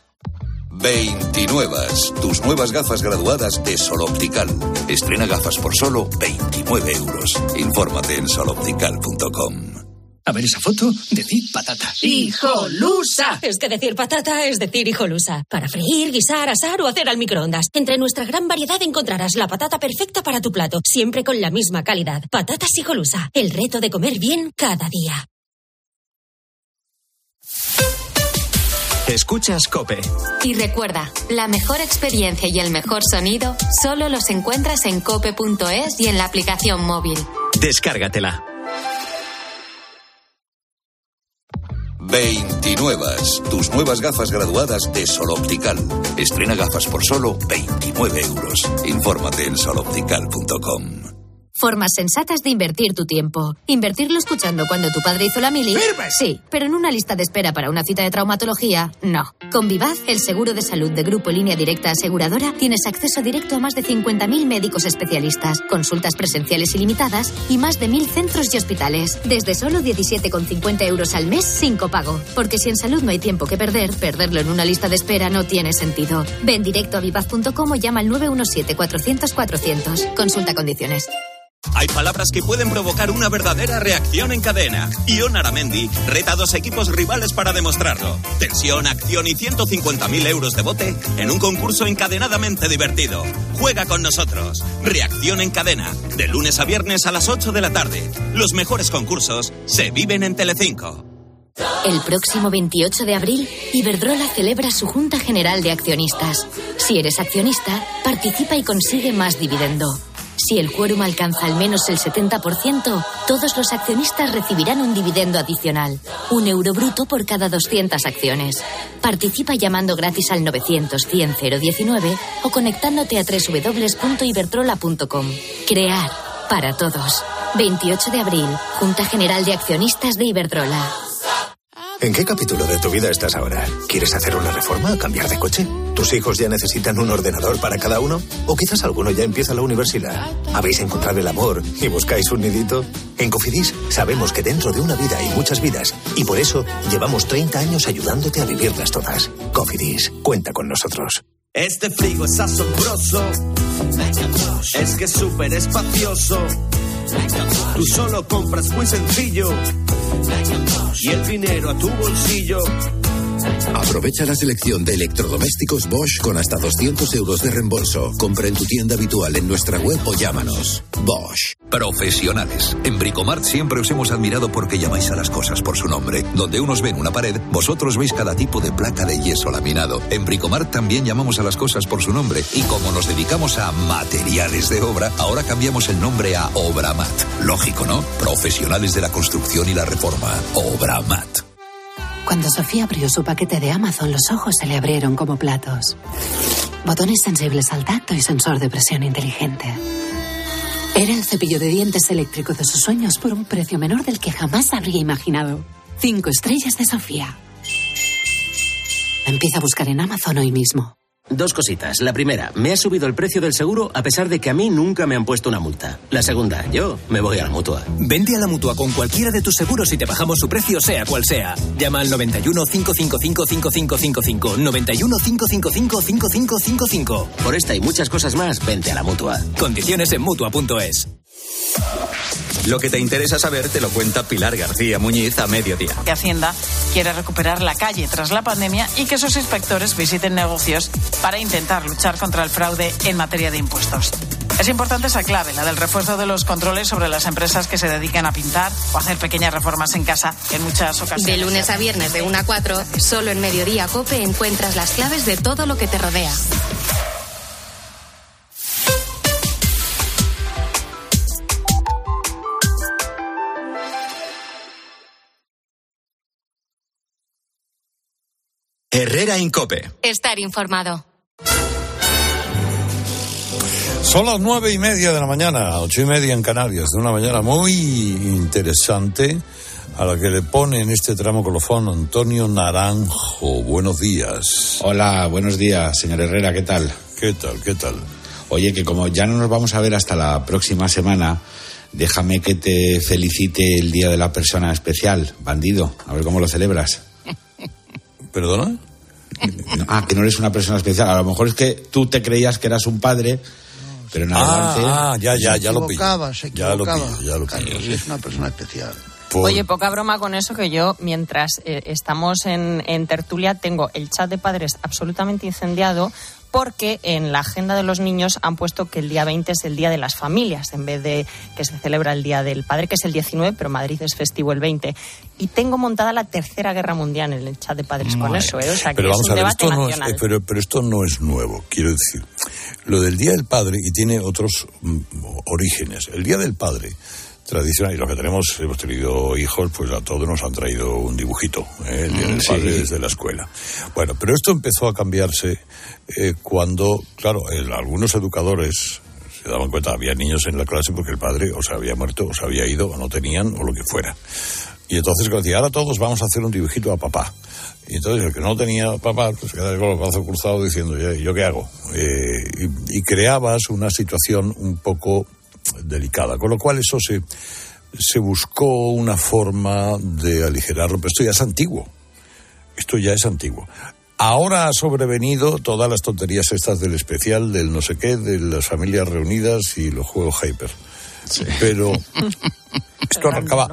29. Tus nuevas gafas graduadas de Sol Optical. Estrena gafas por solo 29 euros. Infórmate en soloptical.com. A ver esa foto, decid patata. ¡Hijolusa! Es que decir patata es decir hijolusa. Para freír, guisar, asar o hacer al microondas. Entre nuestra gran variedad encontrarás la patata perfecta para tu plato, siempre con la misma calidad. Patatas Hijolusa. El reto de comer bien cada día. Escuchas COPE. Y recuerda, la mejor experiencia y el mejor sonido solo los encuentras en cope.es y en la aplicación móvil. Descárgatela. 29. Tus nuevas gafas graduadas de Sol Optical. Estrena gafas por solo 29 euros. Infórmate en soloptical.com. Formas sensatas de invertir tu tiempo. Invertirlo escuchando cuando tu padre hizo la mili. ¡Firmes! Sí, pero en una lista de espera para una cita de traumatología, no. Con Vivaz, el seguro de salud de Grupo Línea Directa Aseguradora, tienes acceso directo a más de 50.000 médicos especialistas, consultas presenciales ilimitadas y más de 1.000 centros y hospitales. Desde solo 17,50 euros al mes sin copago. Porque si en salud no hay tiempo que perder, perderlo en una lista de espera no tiene sentido. Ven directo a vivaz.com o llama al 917-400-400. Consulta condiciones. Hay palabras que pueden provocar una verdadera reacción en cadena. Ion Aramendi reta a 2 equipos rivales para demostrarlo. Tensión, acción y 150.000 euros de bote en un concurso encadenadamente divertido. Juega con nosotros. Reacción en cadena. De lunes a viernes a las 8 de la tarde. Los mejores concursos se viven en Telecinco. El próximo 28 de abril, Iberdrola celebra su Junta General de Accionistas. Si eres accionista, participa y consigue más dividendo. Si el quórum alcanza al menos el 70%, todos los accionistas recibirán un dividendo adicional, €1 bruto por cada 200 acciones. Participa llamando gratis al 900-100-019 o conectándote a www.iberdrola.com. Crear para todos. 28 de abril, Junta General de Accionistas de Iberdrola. ¿En qué capítulo de tu vida estás ahora? ¿Quieres hacer una reforma o cambiar de coche? ¿Tus hijos ya necesitan un ordenador para cada uno? ¿O quizás alguno ya empieza la universidad? ¿Habéis encontrado el amor y buscáis un nidito? En Cofidis sabemos que dentro de una vida hay muchas vidas y por eso llevamos 30 años ayudándote a vivirlas todas. Cofidis, cuenta con nosotros. Este frigo es asombroso, es que es súper espacioso. Tú solo compras muy sencillo y el dinero a tu bolsillo. Aprovecha la selección de electrodomésticos Bosch con hasta 200 euros de reembolso. Compra en tu tienda habitual en nuestra web o llámanos. Bosch. Profesionales. En Bricomart siempre os hemos admirado porque llamáis a las cosas por su nombre. Donde unos ven una pared, vosotros veis cada tipo de placa de yeso laminado. En Bricomart también llamamos a las cosas por su nombre. Y como nos dedicamos a materiales de obra, ahora cambiamos el nombre a Obramat. Lógico, ¿no? Profesionales de la construcción y la reforma. Obramat. Cuando Sofía abrió su paquete de Amazon, los ojos se le abrieron como platos. Botones sensibles al tacto y sensor de presión inteligente. Era el cepillo de dientes eléctrico de sus sueños por un precio menor del que jamás habría imaginado. 5 estrellas de Sofía. Empieza a buscar en Amazon hoy mismo. 2 cositas. La primera, me ha subido el precio del seguro a pesar de que a mí nunca me han puesto una multa. La segunda, yo me voy a la Mutua. Vente a la Mutua con cualquiera de tus seguros y te bajamos su precio sea cual sea. Llama al 91 555 5555. 91 555 5555. Por esta y muchas cosas más, vente a la Mutua. Condiciones en Mutua.es. Lo que te interesa saber te lo cuenta Pilar García Muñiz a mediodía. Que Hacienda quiere recuperar la calle tras la pandemia y que sus inspectores visiten negocios para intentar luchar contra el fraude en materia de impuestos. Es importante esa clave, la del refuerzo de los controles sobre las empresas que se dedican a pintar o hacer pequeñas reformas en casa, que en muchas ocasiones... De lunes a viernes de 1 a 4, solo en Mediodía COPE encuentras las claves de todo lo que te rodea. Herrera en COPE. Estar informado. Son las 9:30 de la mañana, 8:30 en Canarias, de una mañana muy interesante a la que le pone en este tramo colofón Antonio Naranjo. Buenos días. Hola, buenos días, señor Herrera, ¿qué tal? ¿Qué tal? Oye, que como ya no nos vamos a ver hasta la próxima semana, déjame que te felicite el Día de la Persona Especial, bandido. A ver cómo lo celebras. ¿Perdona? Que no eres una persona especial. A lo mejor es que tú te creías que eras un padre, pero en adelante... Ya lo pillo. Se equivocaba. Ya lo pillo. Sí, es una persona especial. Oye, poca broma con eso, que yo, mientras estamos en tertulia, tengo el chat de padres absolutamente incendiado, porque en la agenda de los niños han puesto que el día 20 es el Día de las Familias, en vez de que se celebra el Día del Padre, que es el 19, pero Madrid es festivo el 20. Y tengo montada la Tercera Guerra Mundial en el chat de padres con eso, ¿eh? O sea, que pero vamos es un a ver, debate nacional. Pero esto no es nuevo, quiero decir. Lo del Día del Padre, y tiene otros orígenes. El Día del Padre tradicional, y los que hemos tenido hijos, pues a todos nos han traído un dibujito, el Día del Padre desde la escuela. Bueno, pero esto empezó a cambiarse cuando, claro, algunos educadores se daban cuenta, había niños en la clase porque el padre o se había muerto, o se había ido, o no tenían, o lo que fuera. Y entonces decía, ahora todos vamos a hacer un dibujito a papá. Y entonces el que no tenía papá, pues se quedaba con los brazos cruzados diciendo, ¿yo qué hago? Y creabas una situación un poco delicada, con lo cual eso se buscó una forma de aligerarlo, pero esto ya es antiguo. Ahora ha sobrevenido todas las tonterías estas del especial, del no sé qué, de las familias reunidas y los juegos Hyper. Sí. Pero esto arrancaba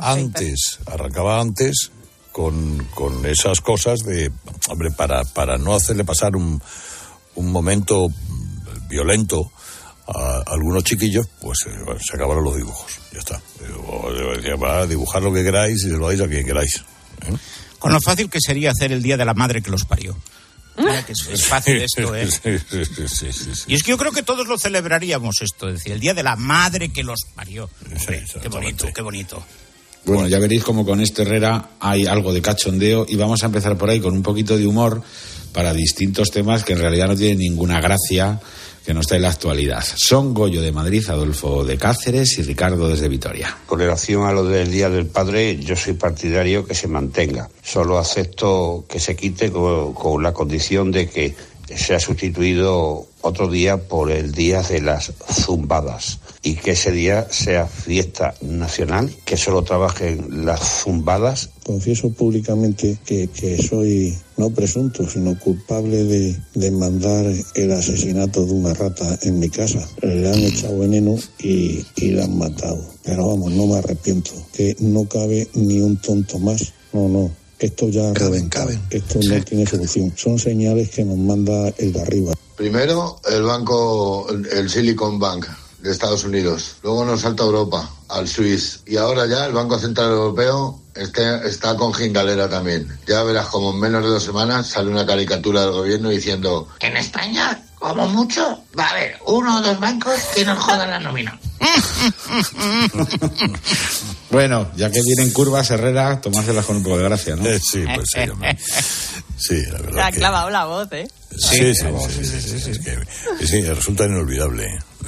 antes con esas cosas de, hombre, para no hacerle pasar un momento violento a algunos chiquillos, pues se acabaron los dibujos, ya está. Yo decía, va a dibujar lo que queráis y se lo dais a quien queráis. Con lo fácil que sería hacer el Día de la Madre que los parió. Mira que es fácil esto, ¿eh? Sí. Y es que yo creo que todos lo celebraríamos esto, es decir, el Día de la Madre que los parió. Hombre, qué bonito. Bueno, ya veréis como con este Herrera hay algo de cachondeo y vamos a empezar por ahí con un poquito de humor para distintos temas que en realidad no tienen ninguna gracia, que no está en la actualidad. Son Goyo de Madrid, Adolfo de Cáceres y Ricardo desde Vitoria. Con relación a lo del Día del Padre, yo soy partidario que se mantenga. Solo acepto que se quite con la condición de que sea sustituido otro día por el Día de las Zumbadas y que ese día sea fiesta nacional, que solo trabajen las zumbadas. Confieso públicamente que soy no presunto, sino culpable de mandar el asesinato de una rata en mi casa. Le han echado veneno y la han matado. Pero vamos, no me arrepiento, que no cabe ni un tonto más. No. Esto ya caben. Esto no tiene solución. Son señales que nos manda el de arriba. Primero, el banco, el Silicon Bank de Estados Unidos. Luego nos salta Europa, al Swiss. Y ahora ya el Banco Central Europeo está con Gingalera también. Ya verás como en menos de 2 semanas sale una caricatura del gobierno diciendo: en España, como mucho, va a haber 1 o 2 bancos que nos jodan la nómina. Bueno, ya que vienen curvas, Herrera, tomárselas con un poco de gracia, ¿no? Sí, pues sí, hombre. Sí, la verdad. Se ha clavado la voz, ¿eh? Sí, resulta inolvidable.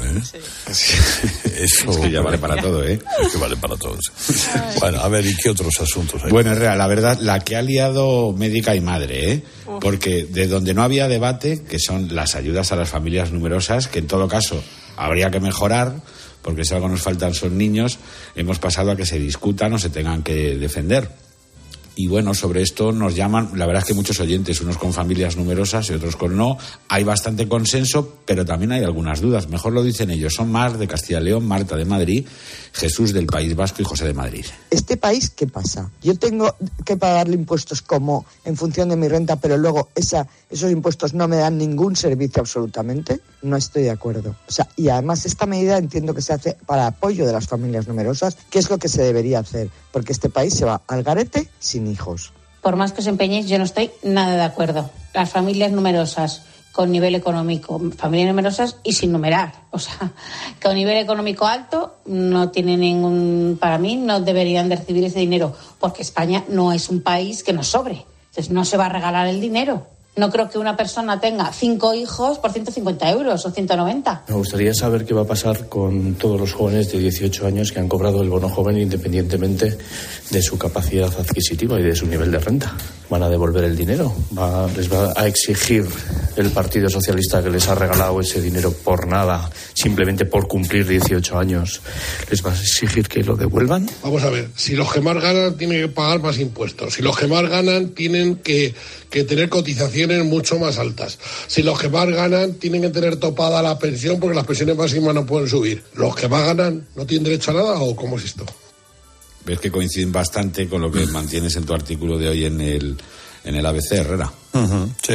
Sí. Eso es que ya vale para todo, ¿eh? Es que vale para todos. Bueno, a ver, ¿y qué otros asuntos hay? Bueno, Herrera, la verdad, la que ha liado médica y madre, ¿eh? Porque de donde no había debate, que son las ayudas a las familias numerosas, que en todo caso habría que mejorar, porque si algo nos faltan son niños, hemos pasado a que se discutan o se tengan que defender. Y bueno, sobre esto nos llaman, la verdad es que muchos oyentes, unos con familias numerosas y otros con no. Hay bastante consenso, pero también hay algunas dudas. Mejor lo dicen ellos. Son Mar de Castilla y León, Marta de Madrid, Jesús del País Vasco y José de Madrid. ¿Este país qué pasa? Yo tengo que pagarle impuestos como en función de mi renta, pero luego esos impuestos no me dan ningún servicio absolutamente. No estoy de acuerdo. O sea, y además esta medida entiendo que se hace para apoyo de las familias numerosas, que es lo que se debería hacer, porque este país se va al garete sin hijos. Por más que os empeñéis, yo no estoy nada de acuerdo. Las familias numerosas con nivel económico, familias numerosas y sin numerar. O sea, con nivel económico alto no tiene para mí no deberían de recibir ese dinero, porque España no es un país que nos sobre. Entonces no se va a regalar el dinero. No creo que una persona tenga 5 hijos por 150 euros o 190. Me gustaría saber qué va a pasar con todos los jóvenes de 18 años que han cobrado el bono joven independientemente de su capacidad adquisitiva y de su nivel de renta. ¿Van a devolver el dinero? ¿Les va a exigir el Partido Socialista que les ha regalado ese dinero por nada, simplemente por cumplir 18 años? ¿Les va a exigir que lo devuelvan? Vamos a ver, si los que más ganan tienen que pagar más impuestos, si los que más ganan tienen que tener cotizaciones mucho más altas. Si los que más ganan tienen que tener topada la pensión porque las pensiones máximas no pueden subir. ¿Los que más ganan no tienen derecho a nada o cómo es esto? Ves que coinciden bastante con lo que mantienes en tu artículo de hoy en el ABC, Herrera. Sí.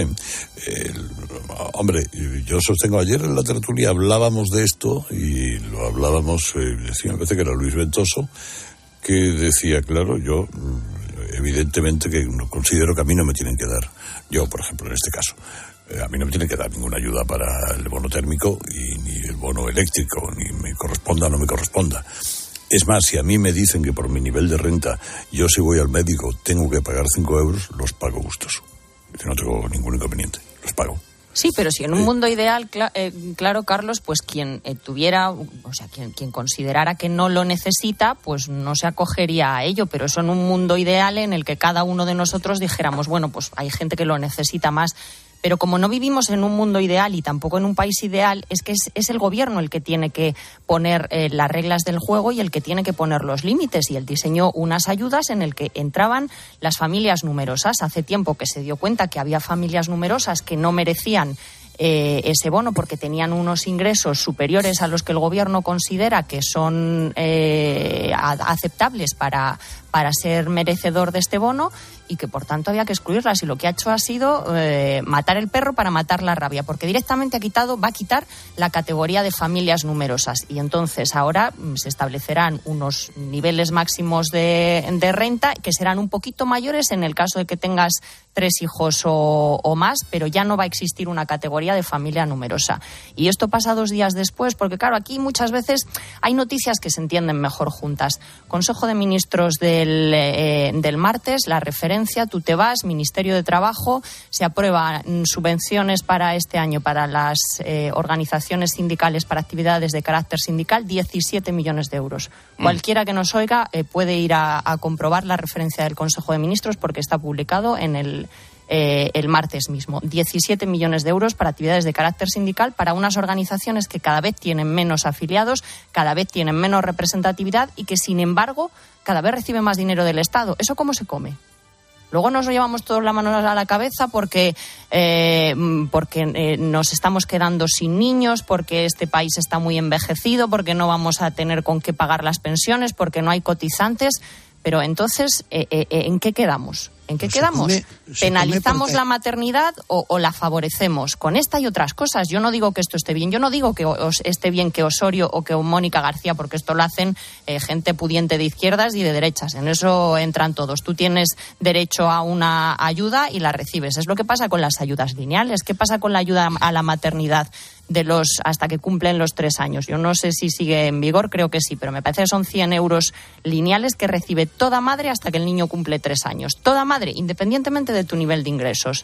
Hombre, yo sostengo, ayer en la tertulia hablábamos de esto y lo hablábamos, decía, me parece que era Luis Ventoso, que decía, claro, yo evidentemente que considero que a mí no me tienen que dar, yo por ejemplo en este caso, a mí no me tienen que dar ninguna ayuda para el bono térmico y ni el bono eléctrico, ni me corresponda o no me corresponda. Es más, si a mí me dicen que por mi nivel de renta yo si voy al médico tengo que pagar 5 euros, los pago gustoso. No tengo ningún inconveniente, los pago. Sí, pero si en un mundo ideal, claro, Carlos, pues quien tuviera, o sea, quien considerara que no lo necesita, pues no se acogería a ello. Pero eso en un mundo ideal en el que cada uno de nosotros dijéramos, bueno, pues hay gente que lo necesita más. Pero como no vivimos en un mundo ideal y tampoco en un país ideal, es que es el gobierno el que tiene que poner las reglas del juego y el que tiene que poner los límites. Y él diseñó unas ayudas en el que entraban las familias numerosas. Hace tiempo que se dio cuenta que había familias numerosas que no merecían ese bono porque tenían unos ingresos superiores a los que el gobierno considera que son aceptables para ser merecedor de este bono, y que por tanto había que excluirlas, y lo que ha hecho ha sido matar el perro para matar la rabia, porque directamente va a quitar la categoría de familias numerosas, y entonces ahora se establecerán unos niveles máximos de renta que serán un poquito mayores en el caso de que tengas 3 hijos o más, pero ya no va a existir una categoría de familia numerosa. Y esto pasa 2 días después, porque claro, aquí muchas veces hay noticias que se entienden mejor juntas. Consejo de Ministros del martes, la referencia, tú te vas, Ministerio de Trabajo, se aprueban subvenciones para este año para las organizaciones sindicales para actividades de carácter sindical, 17 millones de euros. Cualquiera que nos oiga puede ir a comprobar la referencia del Consejo de Ministros porque está publicado en el martes mismo. 17 millones de euros para actividades de carácter sindical para unas organizaciones que cada vez tienen menos afiliados, cada vez tienen menos representatividad y que, sin embargo, cada vez reciben más dinero del Estado. ¿Eso cómo se come? Luego nos llevamos todos la mano a la cabeza porque nos estamos quedando sin niños, porque este país está muy envejecido, porque no vamos a tener con qué pagar las pensiones, porque no hay cotizantes. Pero entonces, ¿en qué quedamos? ¿En qué quedamos? ¿Penalizamos la maternidad o la favorecemos? Con esta y otras cosas. Yo no digo que esto esté bien. Yo no digo que esté bien que Osorio o que Mónica García, porque esto lo hacen gente pudiente de izquierdas y de derechas. En eso entran todos. Tú tienes derecho a una ayuda y la recibes. Es lo que pasa con las ayudas lineales. ¿Qué pasa con la ayuda a la maternidad hasta que cumplen los 3 años? Yo no sé si sigue en vigor, creo que sí, pero me parece que son 100 euros lineales que recibe toda madre hasta que el niño cumple 3 años. Toda madre, independientemente de tu nivel de ingresos.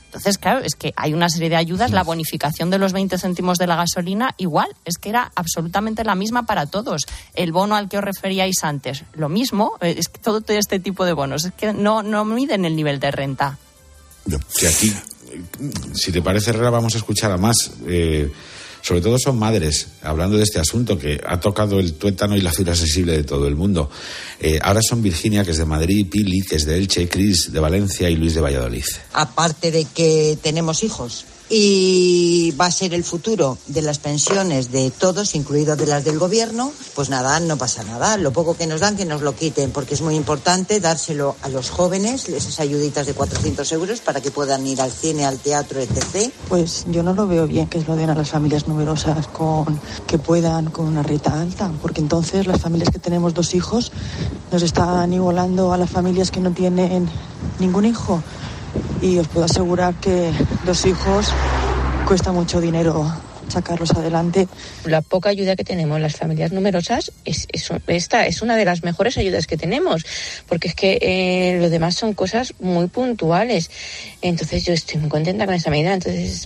Entonces, claro, es que hay una serie de ayudas, la bonificación de los 20 céntimos de la gasolina, igual, es que era absolutamente la misma para todos. El bono al que os referíais antes, lo mismo, es que todo este tipo de bonos, es que no miden el nivel de renta. Que aquí, si te parece, Herrera, vamos a escuchar a más. Sobre todo son madres, hablando de este asunto que ha tocado el tuétano y la fibra sensible de todo el mundo. Ahora son Virginia, que es de Madrid, Pili, que es de Elche, Cris, de Valencia, y Luis, de Valladolid. Aparte de que tenemos hijos y va a ser el futuro de las pensiones de todos, incluidas de las del gobierno, pues nada, no pasa nada. Lo poco que nos dan, que nos lo quiten, porque es muy importante dárselo a los jóvenes, esas ayuditas de 400 euros para que puedan ir al cine, al teatro, etc. Pues yo no lo veo bien que lo den a las familias numerosas que puedan con una renta alta, porque entonces las familias que tenemos 2 hijos nos están igualando a las familias que no tienen ningún hijo. Y os puedo asegurar que 2 hijos cuesta mucho dinero sacarlos adelante. La poca ayuda que tenemos las familias numerosas esta es una de las mejores ayudas que tenemos, porque es que lo demás son cosas muy puntuales. Entonces yo estoy muy contenta con esta medida. Entonces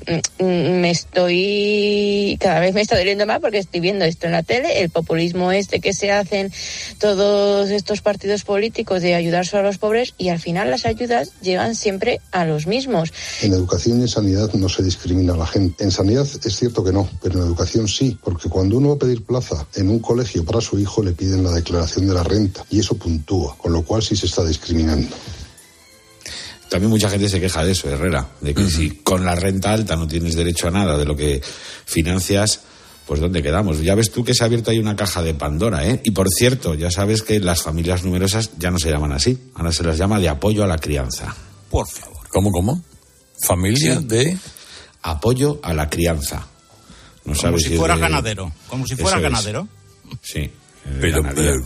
cada vez me está doliendo más, porque estoy viendo esto en la tele, el populismo que se hacen todos estos partidos políticos de ayudar solo a los pobres, y al final las ayudas llegan siempre a los mismos. En educación y en sanidad no se discrimina a la gente. En sanidad es cierto que no, pero en educación sí, porque cuando uno va a pedir plaza en un colegio para su hijo le piden la declaración de la renta y eso puntúa, con lo cual sí se está discriminando. También mucha gente se queja de eso, Herrera, de que si con la renta alta no tienes derecho a nada de lo que financias, pues ¿dónde quedamos? Ya ves tú que se ha abierto ahí una caja de Pandora, ¿eh? Y por cierto, ya sabes que las familias numerosas ya no se llaman así, ahora se las llama de apoyo a la crianza. Por favor. ¿Cómo? ¿Familia de...? Apoyo a la crianza. No como si fuera ganadero. Como si fuera ganadero. Sí. Pero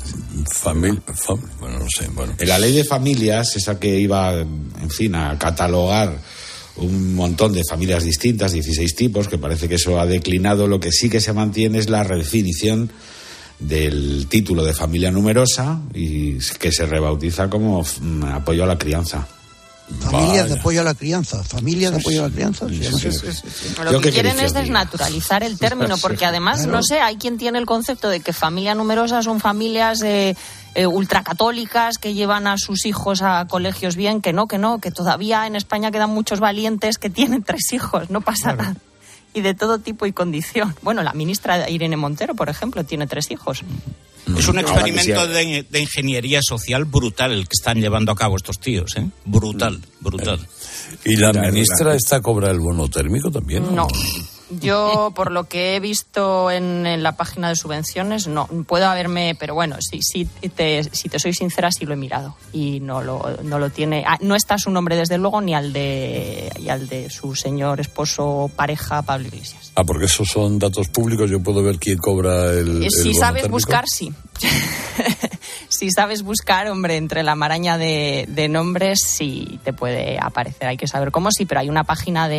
bueno, no sé. Bueno. En la ley de familias, esa que iba, en fin, a catalogar un montón de familias distintas, 16 tipos, que parece que eso ha declinado, lo que sí que se mantiene es la redefinición del título de familia numerosa y que se rebautiza como apoyo a la crianza. Familia de apoyo a la crianza. Familia de apoyo a la crianza. Lo que quieren es desnaturalizar el término, porque además, no sé, hay quien tiene el concepto de que familia numerosa son familias ultracatólicas que llevan a sus hijos a colegios bien, que todavía en España quedan muchos valientes que tienen 3 hijos, no pasa nada. Y de todo tipo y condición. Bueno, la ministra Irene Montero, por ejemplo, tiene 3 hijos. Es un experimento de ingeniería social brutal el que están llevando a cabo estos tíos, ¿eh? Brutal. ¿Y la ministra cobra el bono térmico también? No. Yo, por lo que he visto en la página de subvenciones, no. Puedo haberme, pero bueno, si te soy sincera, sí lo he mirado. Y no lo tiene. No está su nombre, desde luego, ni al de su señor esposo, pareja, Pablo Iglesias. Porque esos son datos públicos, yo puedo ver quién cobra el si bono sabes térmico. Buscar, sí. Si sabes buscar, hombre, entre la maraña de nombres, sí te puede aparecer. Hay que saber cómo, sí, pero hay una página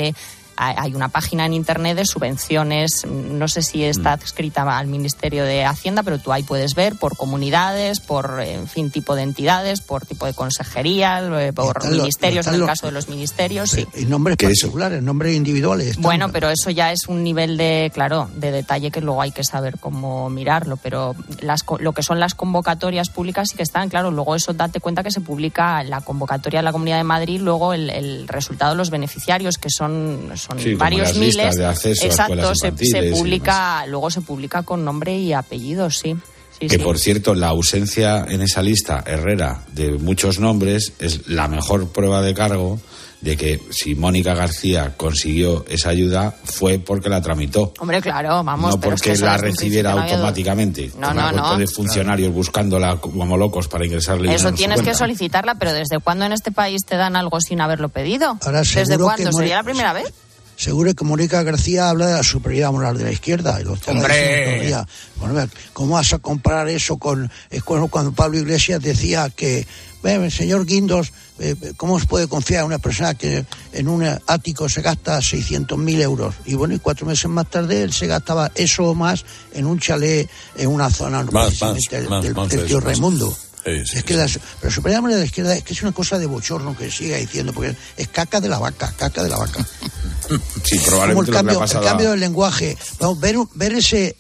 en internet de subvenciones, no sé si está adscrita al Ministerio de Hacienda, pero tú ahí puedes ver por comunidades, por, en fin, tipo de entidades, por tipo de consejerías, por ministerios, en el caso de los ministerios, sí. Y nombres particulares, nombres individuales. Bueno, pero eso ya es un nivel de detalle que luego hay que saber cómo mirarlo, pero lo que son las convocatorias públicas sí que están, claro, luego eso date cuenta que se publica la convocatoria de la Comunidad de Madrid, luego el resultado de los beneficiarios, que son varios miles, exacto, se publica, luego se publica con nombre y apellido, sí. Por cierto, la ausencia en esa lista, Herrera, de muchos nombres es la mejor prueba de cargo de que si Mónica García consiguió esa ayuda fue porque la tramitó. Hombre, claro, vamos. No porque la recibiera automáticamente. No. De funcionarios buscándola como locos para ingresarle. Eso tienes que solicitarla, pero ¿desde cuándo en este país te dan algo sin haberlo pedido? ¿Desde cuándo? ¿Sería la primera vez? Seguro que Mónica García habla de la superioridad moral de la izquierda. Y lo está diciendo todo el día. Bueno, ¿cómo vas a comparar eso con cuando Pablo Iglesias decía que, señor Guindos, ¿cómo se puede confiar en una persona que en un ático se gasta 600.000 euros? Y bueno, y 4 meses más tarde él se gastaba eso o más en un chalet en una zona del tío Raimundo. Sí. Es que pero el superávit de la izquierda es que es una cosa de bochorno que siga diciendo, porque es caca de la vaca. Sí, probablemente como el pasado... cambio del lenguaje. Vamos, ver ese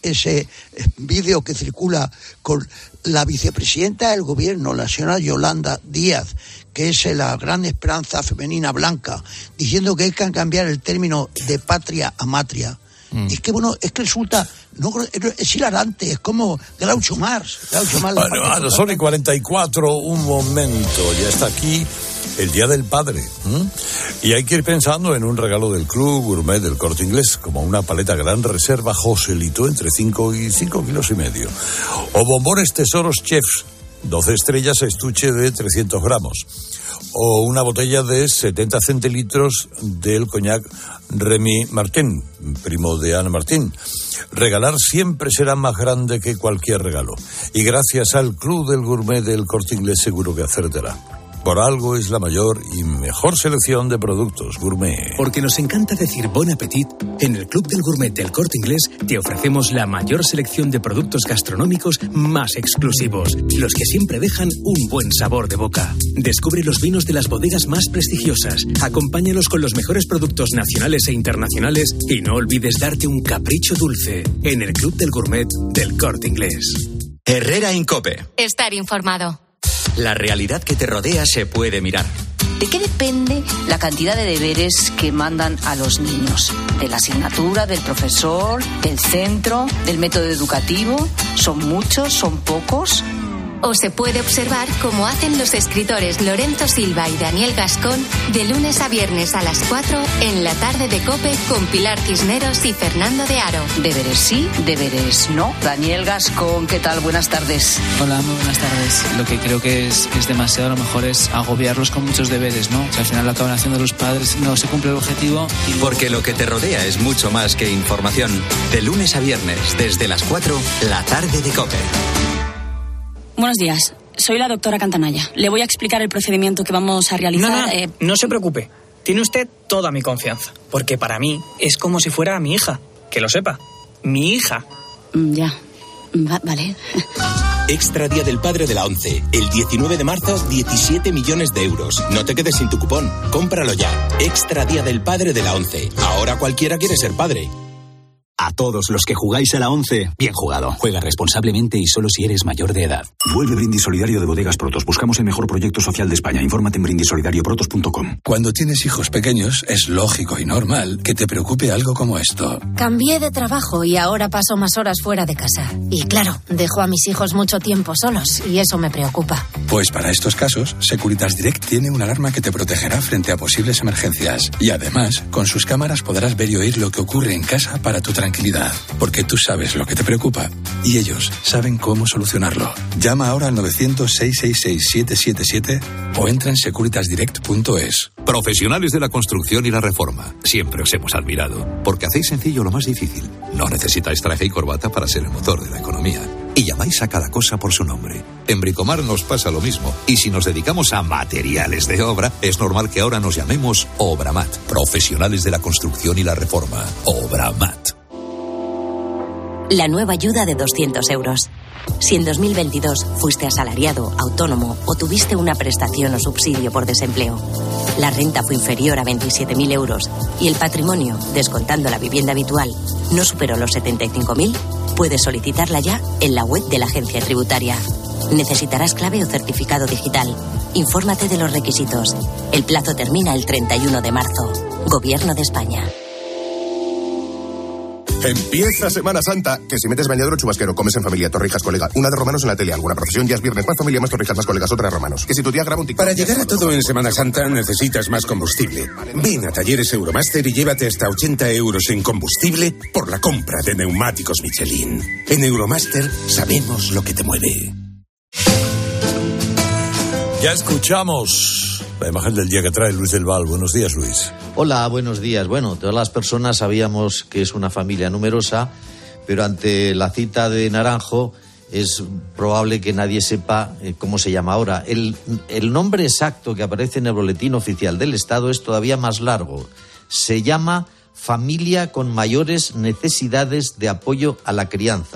vídeo que circula con la vicepresidenta del gobierno, la señora Yolanda Díaz, que es la gran esperanza femenina blanca, diciendo que hay que cambiar el término de patria a matria. Es que resulta, es hilarante, es como Groucho Marx. Bueno, son y 44, un momento, ya está aquí el Día del Padre. Y hay que ir pensando en un regalo del Club Gourmet del Corte Inglés, como una paleta Gran Reserva Joselito entre 5 y 5,5 kilos. O bombones Tesoros Chefs, 12 estrellas, estuche de 300 gramos. O una botella de 70 centilitros del coñac Remy Martin, primo de Ana Martín. Regalar siempre será más grande que cualquier regalo. Y gracias al Club del Gourmet del Corte Inglés seguro que acertará. Por algo es la mayor y mejor selección de productos gourmet. Porque nos encanta decir bon appetit, en el Club del Gourmet del Corte Inglés te ofrecemos la mayor selección de productos gastronómicos más exclusivos, los que siempre dejan un buen sabor de boca. Descubre los vinos de las bodegas más prestigiosas, acompáñalos con los mejores productos nacionales e internacionales y no olvides darte un capricho dulce en el Club del Gourmet del Corte Inglés. Herrera Incope. Estar informado. La realidad que te rodea se puede mirar. ¿De qué depende la cantidad de deberes que mandan a los niños? ¿De la asignatura, del profesor, del centro, del método educativo? ¿Son muchos? ¿Son pocos? O se puede observar cómo hacen los escritores Lorenzo Silva y Daniel Gascón de lunes a viernes a las 4 en la tarde de COPE con Pilar Cisneros y Fernando de Aro. Deberes sí, deberes no. Daniel Gascón, ¿qué tal? Buenas tardes. Hola, muy buenas tardes. Lo que creo que es demasiado, a lo mejor es agobiarlos con muchos deberes, ¿no? O sea, al final lo acaban haciendo los padres, no se cumple el objetivo. Y luego... Porque lo que te rodea es mucho más que información. De lunes a viernes, desde las 4, la tarde de COPE. Buenos días, soy la doctora Cantanaya. Le voy a explicar el procedimiento que vamos a realizar. No se preocupe. Tiene usted toda mi confianza. Porque para mí es como si fuera mi hija. Que lo sepa. Mi hija. Ya. Vale. Extra Día del Padre de la ONCE. El 19 de marzo, 17 millones de euros. No te quedes sin tu cupón. Cómpralo ya. Extra Día del Padre de la ONCE. Ahora cualquiera quiere ser padre. A todos los que jugáis a la 11, bien jugado. Juega responsablemente y solo si eres mayor de edad. Vuelve Brindis Solidario de Bodegas Protos. Buscamos el mejor proyecto social de España. Infórmate en brindissolidarioprotos.com. Cuando tienes hijos pequeños, es lógico y normal que te preocupe algo como esto. Cambié de trabajo y ahora paso más horas fuera de casa. Y claro, dejo a mis hijos mucho tiempo solos y eso me preocupa. Pues para estos casos, Securitas Direct tiene una alarma que te protegerá frente a posibles emergencias. Y además, con sus cámaras podrás ver y oír lo que ocurre en casa para tu tranquilidad. Porque tú sabes lo que te preocupa y ellos saben cómo solucionarlo. Llama ahora al 900-666-777 o entra en securitasdirect.es. Profesionales de la construcción y la reforma. Siempre os hemos admirado, porque hacéis sencillo lo más difícil. No necesitáis traje y corbata para ser el motor de la economía. Y llamáis a cada cosa por su nombre. En Bricomar nos pasa lo mismo. Y si nos dedicamos a materiales de obra, es normal que ahora nos llamemos Obramat. Profesionales de la construcción y la reforma. Obramat. La nueva ayuda de 200 euros. Si en 2022 fuiste asalariado, autónomo o tuviste una prestación o subsidio por desempleo, la renta fue inferior a 27.000 euros y el patrimonio, descontando la vivienda habitual, no superó los 75.000, puedes solicitarla ya en la web de la agencia tributaria. Necesitarás clave o certificado digital. Infórmate de los requisitos. El plazo termina el 31 de marzo. Gobierno de España. Empieza Semana Santa, que si metes bañador o chubasquero, comes en familia, torrijas, colega, una de romanos en la tele, alguna profesión, ya es viernes, más familia, más torrijas, más colegas, otra de romanos. Que si tu tía graba un TikTok... Para llegar a todo en Semana Santa necesitas más combustible. Ven a Talleres Euromaster y llévate hasta 80 euros en combustible por la compra de neumáticos Michelin. En Euromaster sabemos lo que te mueve. Ya escuchamos la imagen del día que trae Luis del Val. Buenos días, Luis. Hola, buenos días. Bueno, todas las personas sabíamos que es una familia numerosa, pero ante la cita de Naranjo es probable que nadie sepa cómo se llama ahora. El nombre exacto que aparece en el Boletín Oficial del Estado es todavía más largo. Se llama Familia con Mayores Necesidades de Apoyo a la Crianza.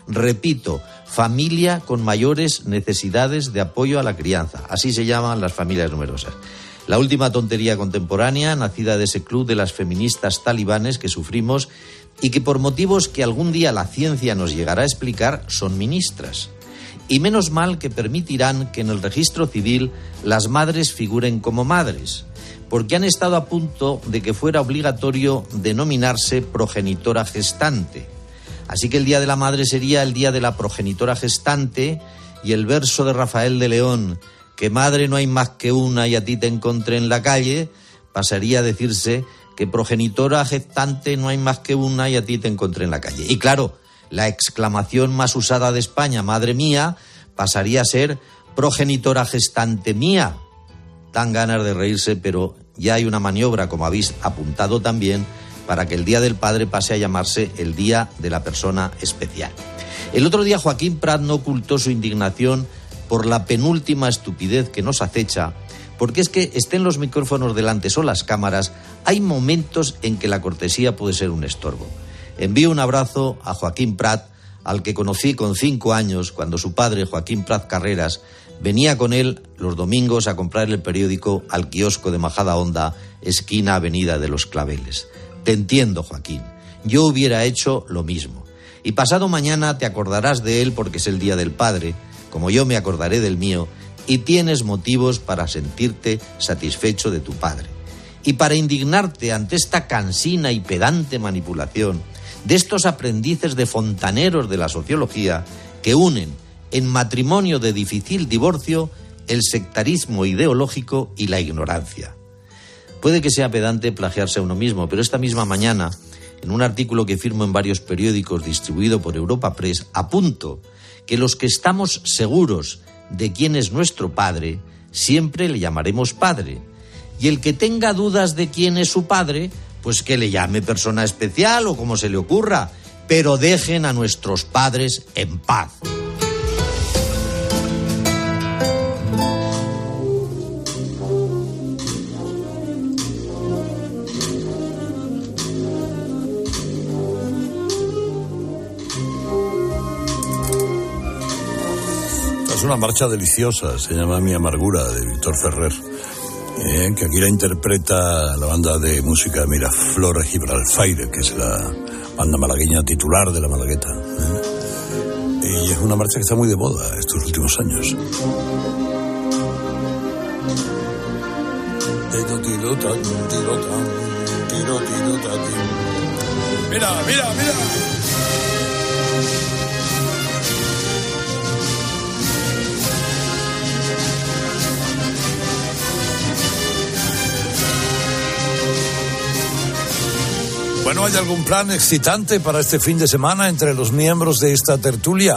Repito, familia con mayores necesidades de apoyo a la crianza. Así se llaman las familias numerosas. La última tontería contemporánea, nacida de ese club de las feministas talibanes que sufrimos y que por motivos que algún día la ciencia nos llegará a explicar, son ministras. Y menos mal que permitirán que en el registro civil las madres figuren como madres, porque han estado a punto de que fuera obligatorio denominarse progenitora gestante. Así que el Día de la Madre sería el Día de la Progenitora Gestante, y el verso de Rafael de León, que madre no hay más que una y a ti te encontré en la calle, pasaría a decirse que progenitora gestante no hay más que una y a ti te encontré en la calle. Y claro, la exclamación más usada de España, madre mía, pasaría a ser progenitora gestante mía. Dan ganas de reírse, pero ya hay una maniobra, como habéis apuntado también, para que el Día del Padre pase a llamarse el Día de la Persona Especial. El otro día Joaquín Prat no ocultó su indignación por la penúltima estupidez que nos acecha, porque es que estén los micrófonos delante o las cámaras, hay momentos en que la cortesía puede ser un estorbo. Envío un abrazo a Joaquín Prat, al que conocí con 5 años, cuando su padre, Joaquín Prat Carreras, venía con él los domingos a comprar el periódico al kiosco de Majadahonda, esquina Avenida de los Claveles. Te entiendo, Joaquín. Yo hubiera hecho lo mismo. Y pasado mañana te acordarás de él porque es el Día del Padre, como yo me acordaré del mío, y tienes motivos para sentirte satisfecho de tu padre. Y para indignarte ante esta cansina y pedante manipulación de estos aprendices de fontaneros de la sociología que unen en matrimonio de difícil divorcio el sectarismo ideológico y la ignorancia. Puede que sea pedante plagiarse a uno mismo, pero esta misma mañana, en un artículo que firmo en varios periódicos distribuido por Europa Press, apunto que los que estamos seguros de quién es nuestro padre, siempre le llamaremos padre. Y el que tenga dudas de quién es su padre, pues que le llame persona especial o como se le ocurra, pero dejen a nuestros padres en paz. Es una marcha deliciosa, se llama Mi Amargura, de Víctor Ferrer, que aquí la interpreta la banda de música Miraflores Gibralfire, que es la banda malagueña titular de la Malagueta. Y es una marcha que está muy de moda estos últimos años. Mira, mira, mira. Bueno, ¿hay algún plan excitante para este fin de semana entre los miembros de esta tertulia?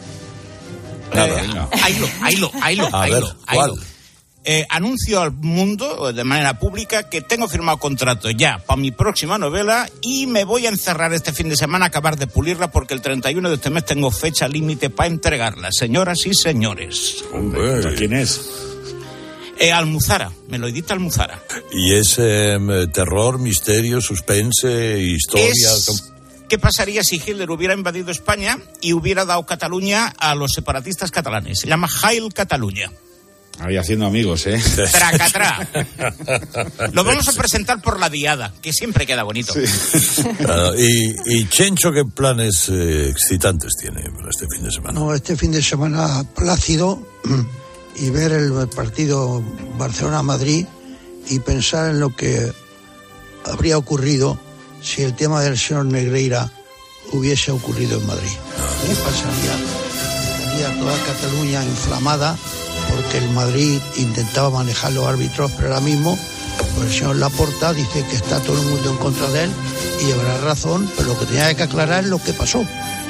Haylo. ¿Cuál? Anuncio al mundo, de manera pública, que tengo firmado contrato ya para mi próxima novela y me voy a encerrar este fin de semana a acabar de pulirla porque el 31 de este mes tengo fecha límite para entregarla. Señoras y señores. Hombre. ¿Quién es? Almuzara, me lo edita Almuzara. ¿Y es terror, misterio, suspense, historia? ¿Qué pasaría si Hitler hubiera invadido España y hubiera dado Cataluña a los separatistas catalanes? Se llama Heil Cataluña. Ahí haciendo amigos, ¿eh? Tracatrá. Lo vamos a presentar por la diada, que siempre queda bonito. Sí. ¿Y Chencho qué planes excitantes tiene para este fin de semana? No, este fin de semana plácido y ver el partido Barcelona-Madrid y pensar en lo que habría ocurrido si el tema del señor Negreira hubiese ocurrido en Madrid. ¿Qué pasaría? Estaría toda Cataluña inflamada porque el Madrid intentaba manejar los árbitros, pero ahora mismo pues el señor Laporta dice que está todo el mundo en contra de él y llevará razón, pero lo que tenía que aclarar es lo que pasó.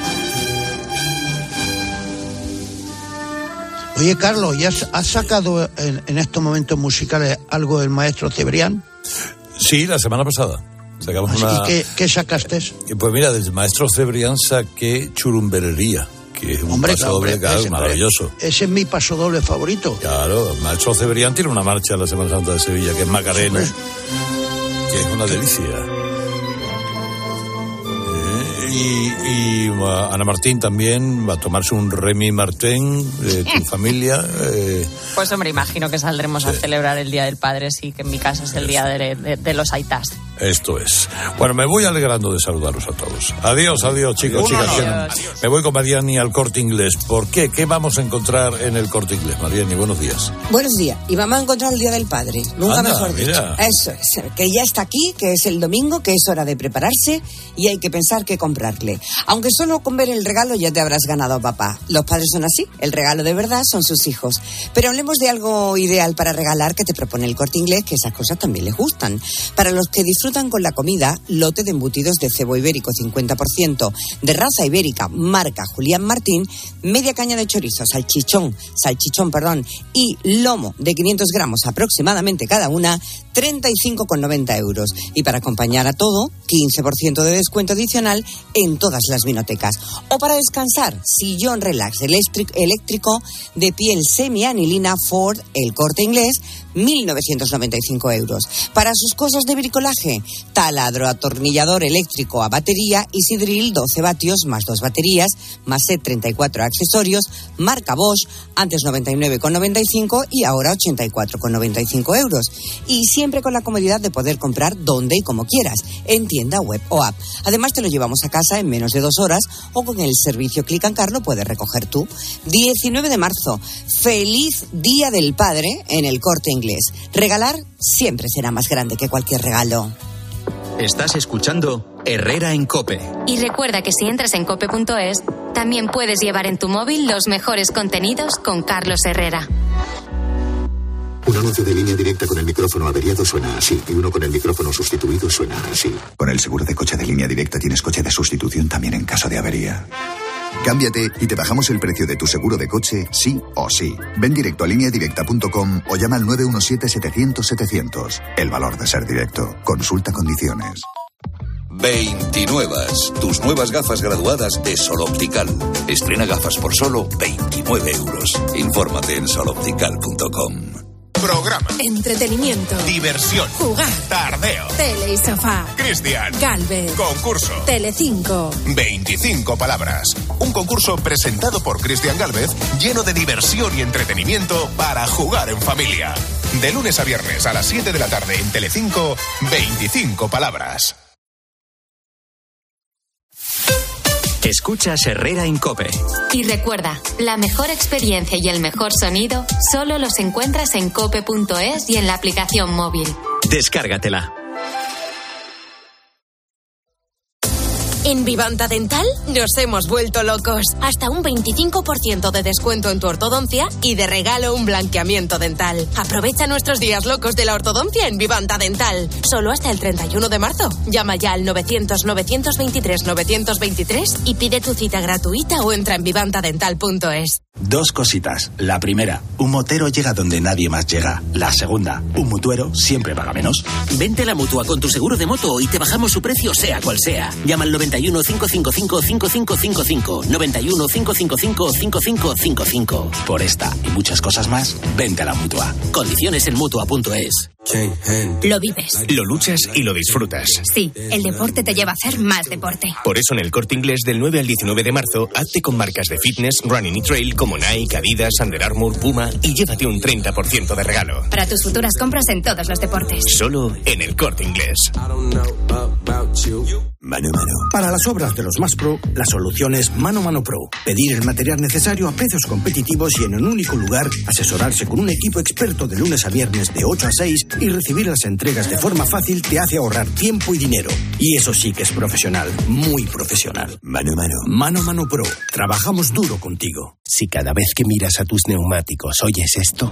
Oye, Carlos, ¿ya has sacado en estos momentos musicales algo del maestro Cebrián? Sí, la semana pasada. Sacamos ¿Y qué sacaste? Pues mira, del maestro Cebrián saqué Churumberería, que es un pasodoble maravilloso. Ese es mi pasodoble favorito. Claro, el maestro Cebrián tiene una marcha en la Semana Santa de Sevilla, que es Macarena, que es una delicia. y Ana Martín también va a tomarse un Remy Martin de tu familia. Pues hombre, imagino que saldremos a celebrar el Día del Padre, sí, que en mi casa es el día de los aitas. Esto es. Bueno, me voy alegrando de saludaros a todos. Adiós, chicos, chicas. Adiós. Me voy con Mariani al Corte Inglés. ¿Por qué? ¿Qué vamos a encontrar en el Corte Inglés? Mariani, buenos días. Buenos días. Y vamos a encontrar el Día del Padre. Nunca mejor dicho. Mira. Eso es. Que ya está aquí, que es el domingo, que es hora de prepararse y hay que pensar qué comprarle. Aunque solo con ver el regalo ya te habrás ganado a papá. Los padres son así. El regalo de verdad son sus hijos. Pero hablemos de algo ideal para regalar que te propone el Corte Inglés, que esas cosas también les gustan. Para los que disfrutan con la comida, lote de embutidos de cebo ibérico 50% de raza ibérica, marca Julián Martín, media caña de chorizo, salchichón, y lomo de 500 gramos aproximadamente cada una, 35,90 euros. Y para acompañar a todo, 15% de descuento adicional en todas las vinotecas. O para descansar, sillón relax eléctrico de piel semianilina Ford, el Corte Inglés, 1.995 euros. Para sus cosas de bricolaje, taladro atornillador eléctrico a batería y Sidril 12 vatios más 2 baterías, más set 34 accesorios, marca Bosch, antes 99,95 y ahora 84,95 euros. Y siempre con la comodidad de poder comprar donde y como quieras, en tienda, web o app. Además te lo llevamos a casa en menos de 2 horas o con el servicio Click and Car lo puedes recoger tú. 19 de marzo, feliz Día del Padre en el Corte Inglés. Regalar siempre será más grande que cualquier regalo. Estás escuchando Herrera en COPE. Y recuerda que si entras en cope.es, también puedes llevar en tu móvil los mejores contenidos con Carlos Herrera. Un anuncio de Línea Directa con el micrófono averiado suena así, y uno con el micrófono sustituido suena así. Con el seguro de coche de Línea Directa tienes coche de sustitución también en caso de avería. Cámbiate y te bajamos el precio de tu seguro de coche, sí o sí. Ven directo a lineadirecta.com o llama al 917-700-700. El valor de ser directo. Consulta condiciones. 29. Tus nuevas gafas graduadas de Sol Optical. Estrena gafas por solo 29 euros. Infórmate en soloptical.com. Programa. Entretenimiento. Diversión. Jugar. Tardeo. Tele y sofá. Cristian. Galvez. Concurso. Telecinco. 25 palabras. Un concurso presentado por Cristian Galvez, lleno de diversión y entretenimiento para jugar en familia. De lunes a viernes a las 7 de la tarde en Telecinco, 25 palabras. Escuchas Herrera en COPE. Y recuerda, la mejor experiencia y el mejor sonido solo los encuentras en cope.es y en la aplicación móvil. Descárgatela. En Vivanta Dental nos hemos vuelto locos. Hasta un 25% de descuento en tu ortodoncia y de regalo un blanqueamiento dental. Aprovecha nuestros días locos de la ortodoncia en Vivanta Dental. Solo hasta el 31 de marzo. Llama ya al 900-923-923 y pide tu cita gratuita o entra en vivantadental.es. Dos cositas. La primera, un motero llega donde nadie más llega. La segunda, un mutuero siempre paga menos. Vente a la Mutua con tu seguro de moto y te bajamos su precio sea cual sea. Llama al 91 555 5555. 91 555 5555. Por esta y muchas cosas más, vente a la Mutua. Condiciones en Mutua.es. Lo vives. Lo luchas y lo disfrutas. Sí, el deporte te lleva a hacer más deporte. Por eso en el Corte Inglés del 9 al 19 de marzo, hazte con marcas de fitness, running y trail como Nike, Adidas, Under Armour, Puma y llévate un 30% de regalo. Para tus futuras compras en todos los deportes. Solo en el Corte Inglés. Mano a mano. Para las obras de los más pro, la solución es Mano a Mano Pro. Pedir el material necesario a precios competitivos y en un único lugar, asesorarse con un equipo experto de lunes a viernes de 8 a 6 y recibir las entregas de forma fácil te hace ahorrar tiempo y dinero. Y eso sí que es profesional, muy profesional. Mano a mano. Mano a Mano Pro. Trabajamos duro contigo. Si cada vez que miras a tus neumáticos oyes esto,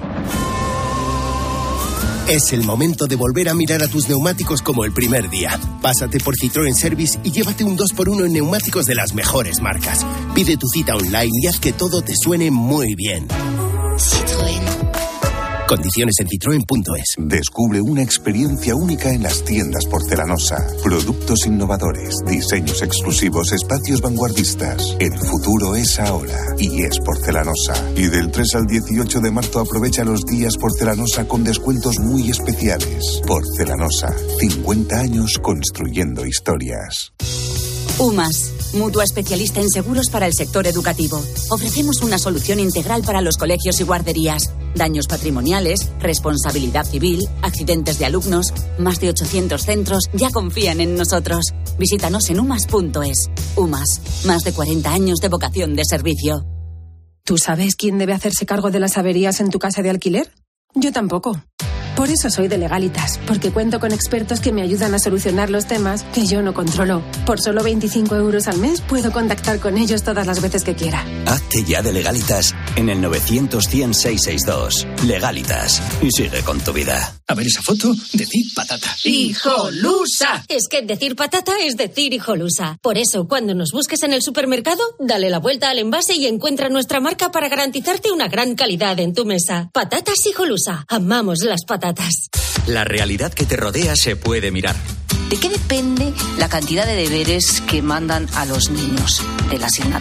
es el momento de volver a mirar a tus neumáticos como el primer día. Pásate por Citroën Service y llévate un 2x1 en neumáticos de las mejores marcas. Pide tu cita online y haz que todo te suene muy bien. Citroën. Condiciones en citroen.es. Descubre una experiencia única en las tiendas Porcelanosa. Productos innovadores, diseños exclusivos, espacios vanguardistas. El futuro es ahora y es Porcelanosa. Y del 3 al 18 de marzo aprovecha los días Porcelanosa con descuentos muy especiales. Porcelanosa, 50 años construyendo historias. UMAS, Mutua especialista en seguros para el sector educativo. Ofrecemos una solución integral para los colegios y guarderías. Daños patrimoniales, responsabilidad civil, accidentes de alumnos. Más de 800 centros ya confían en nosotros. Visítanos en umas.es. Umas, más de 40 años de vocación de servicio. ¿Tú sabes quién debe hacerse cargo de las averías en tu casa de alquiler? Yo tampoco. Por eso soy de Legalitas, porque cuento con expertos que me ayudan a solucionar los temas que yo no controlo. Por solo 25 € al mes puedo contactar con ellos todas las veces que quiera. Hazte ya de Legalitas en el 900-100-662. Legalitas. Y sigue con tu vida. A ver esa foto, decir patata. ¡Hijolusa! Es que decir patata es decir hijolusa. Por eso, cuando nos busques en el supermercado, dale la vuelta al envase y encuentra nuestra marca para garantizarte una gran calidad en tu mesa. Patatas Hijolusa. Amamos las patatas. La realidad que te rodea se puede mirar. ¿De qué depende la cantidad de deberes que mandan a los niños? De la asignatura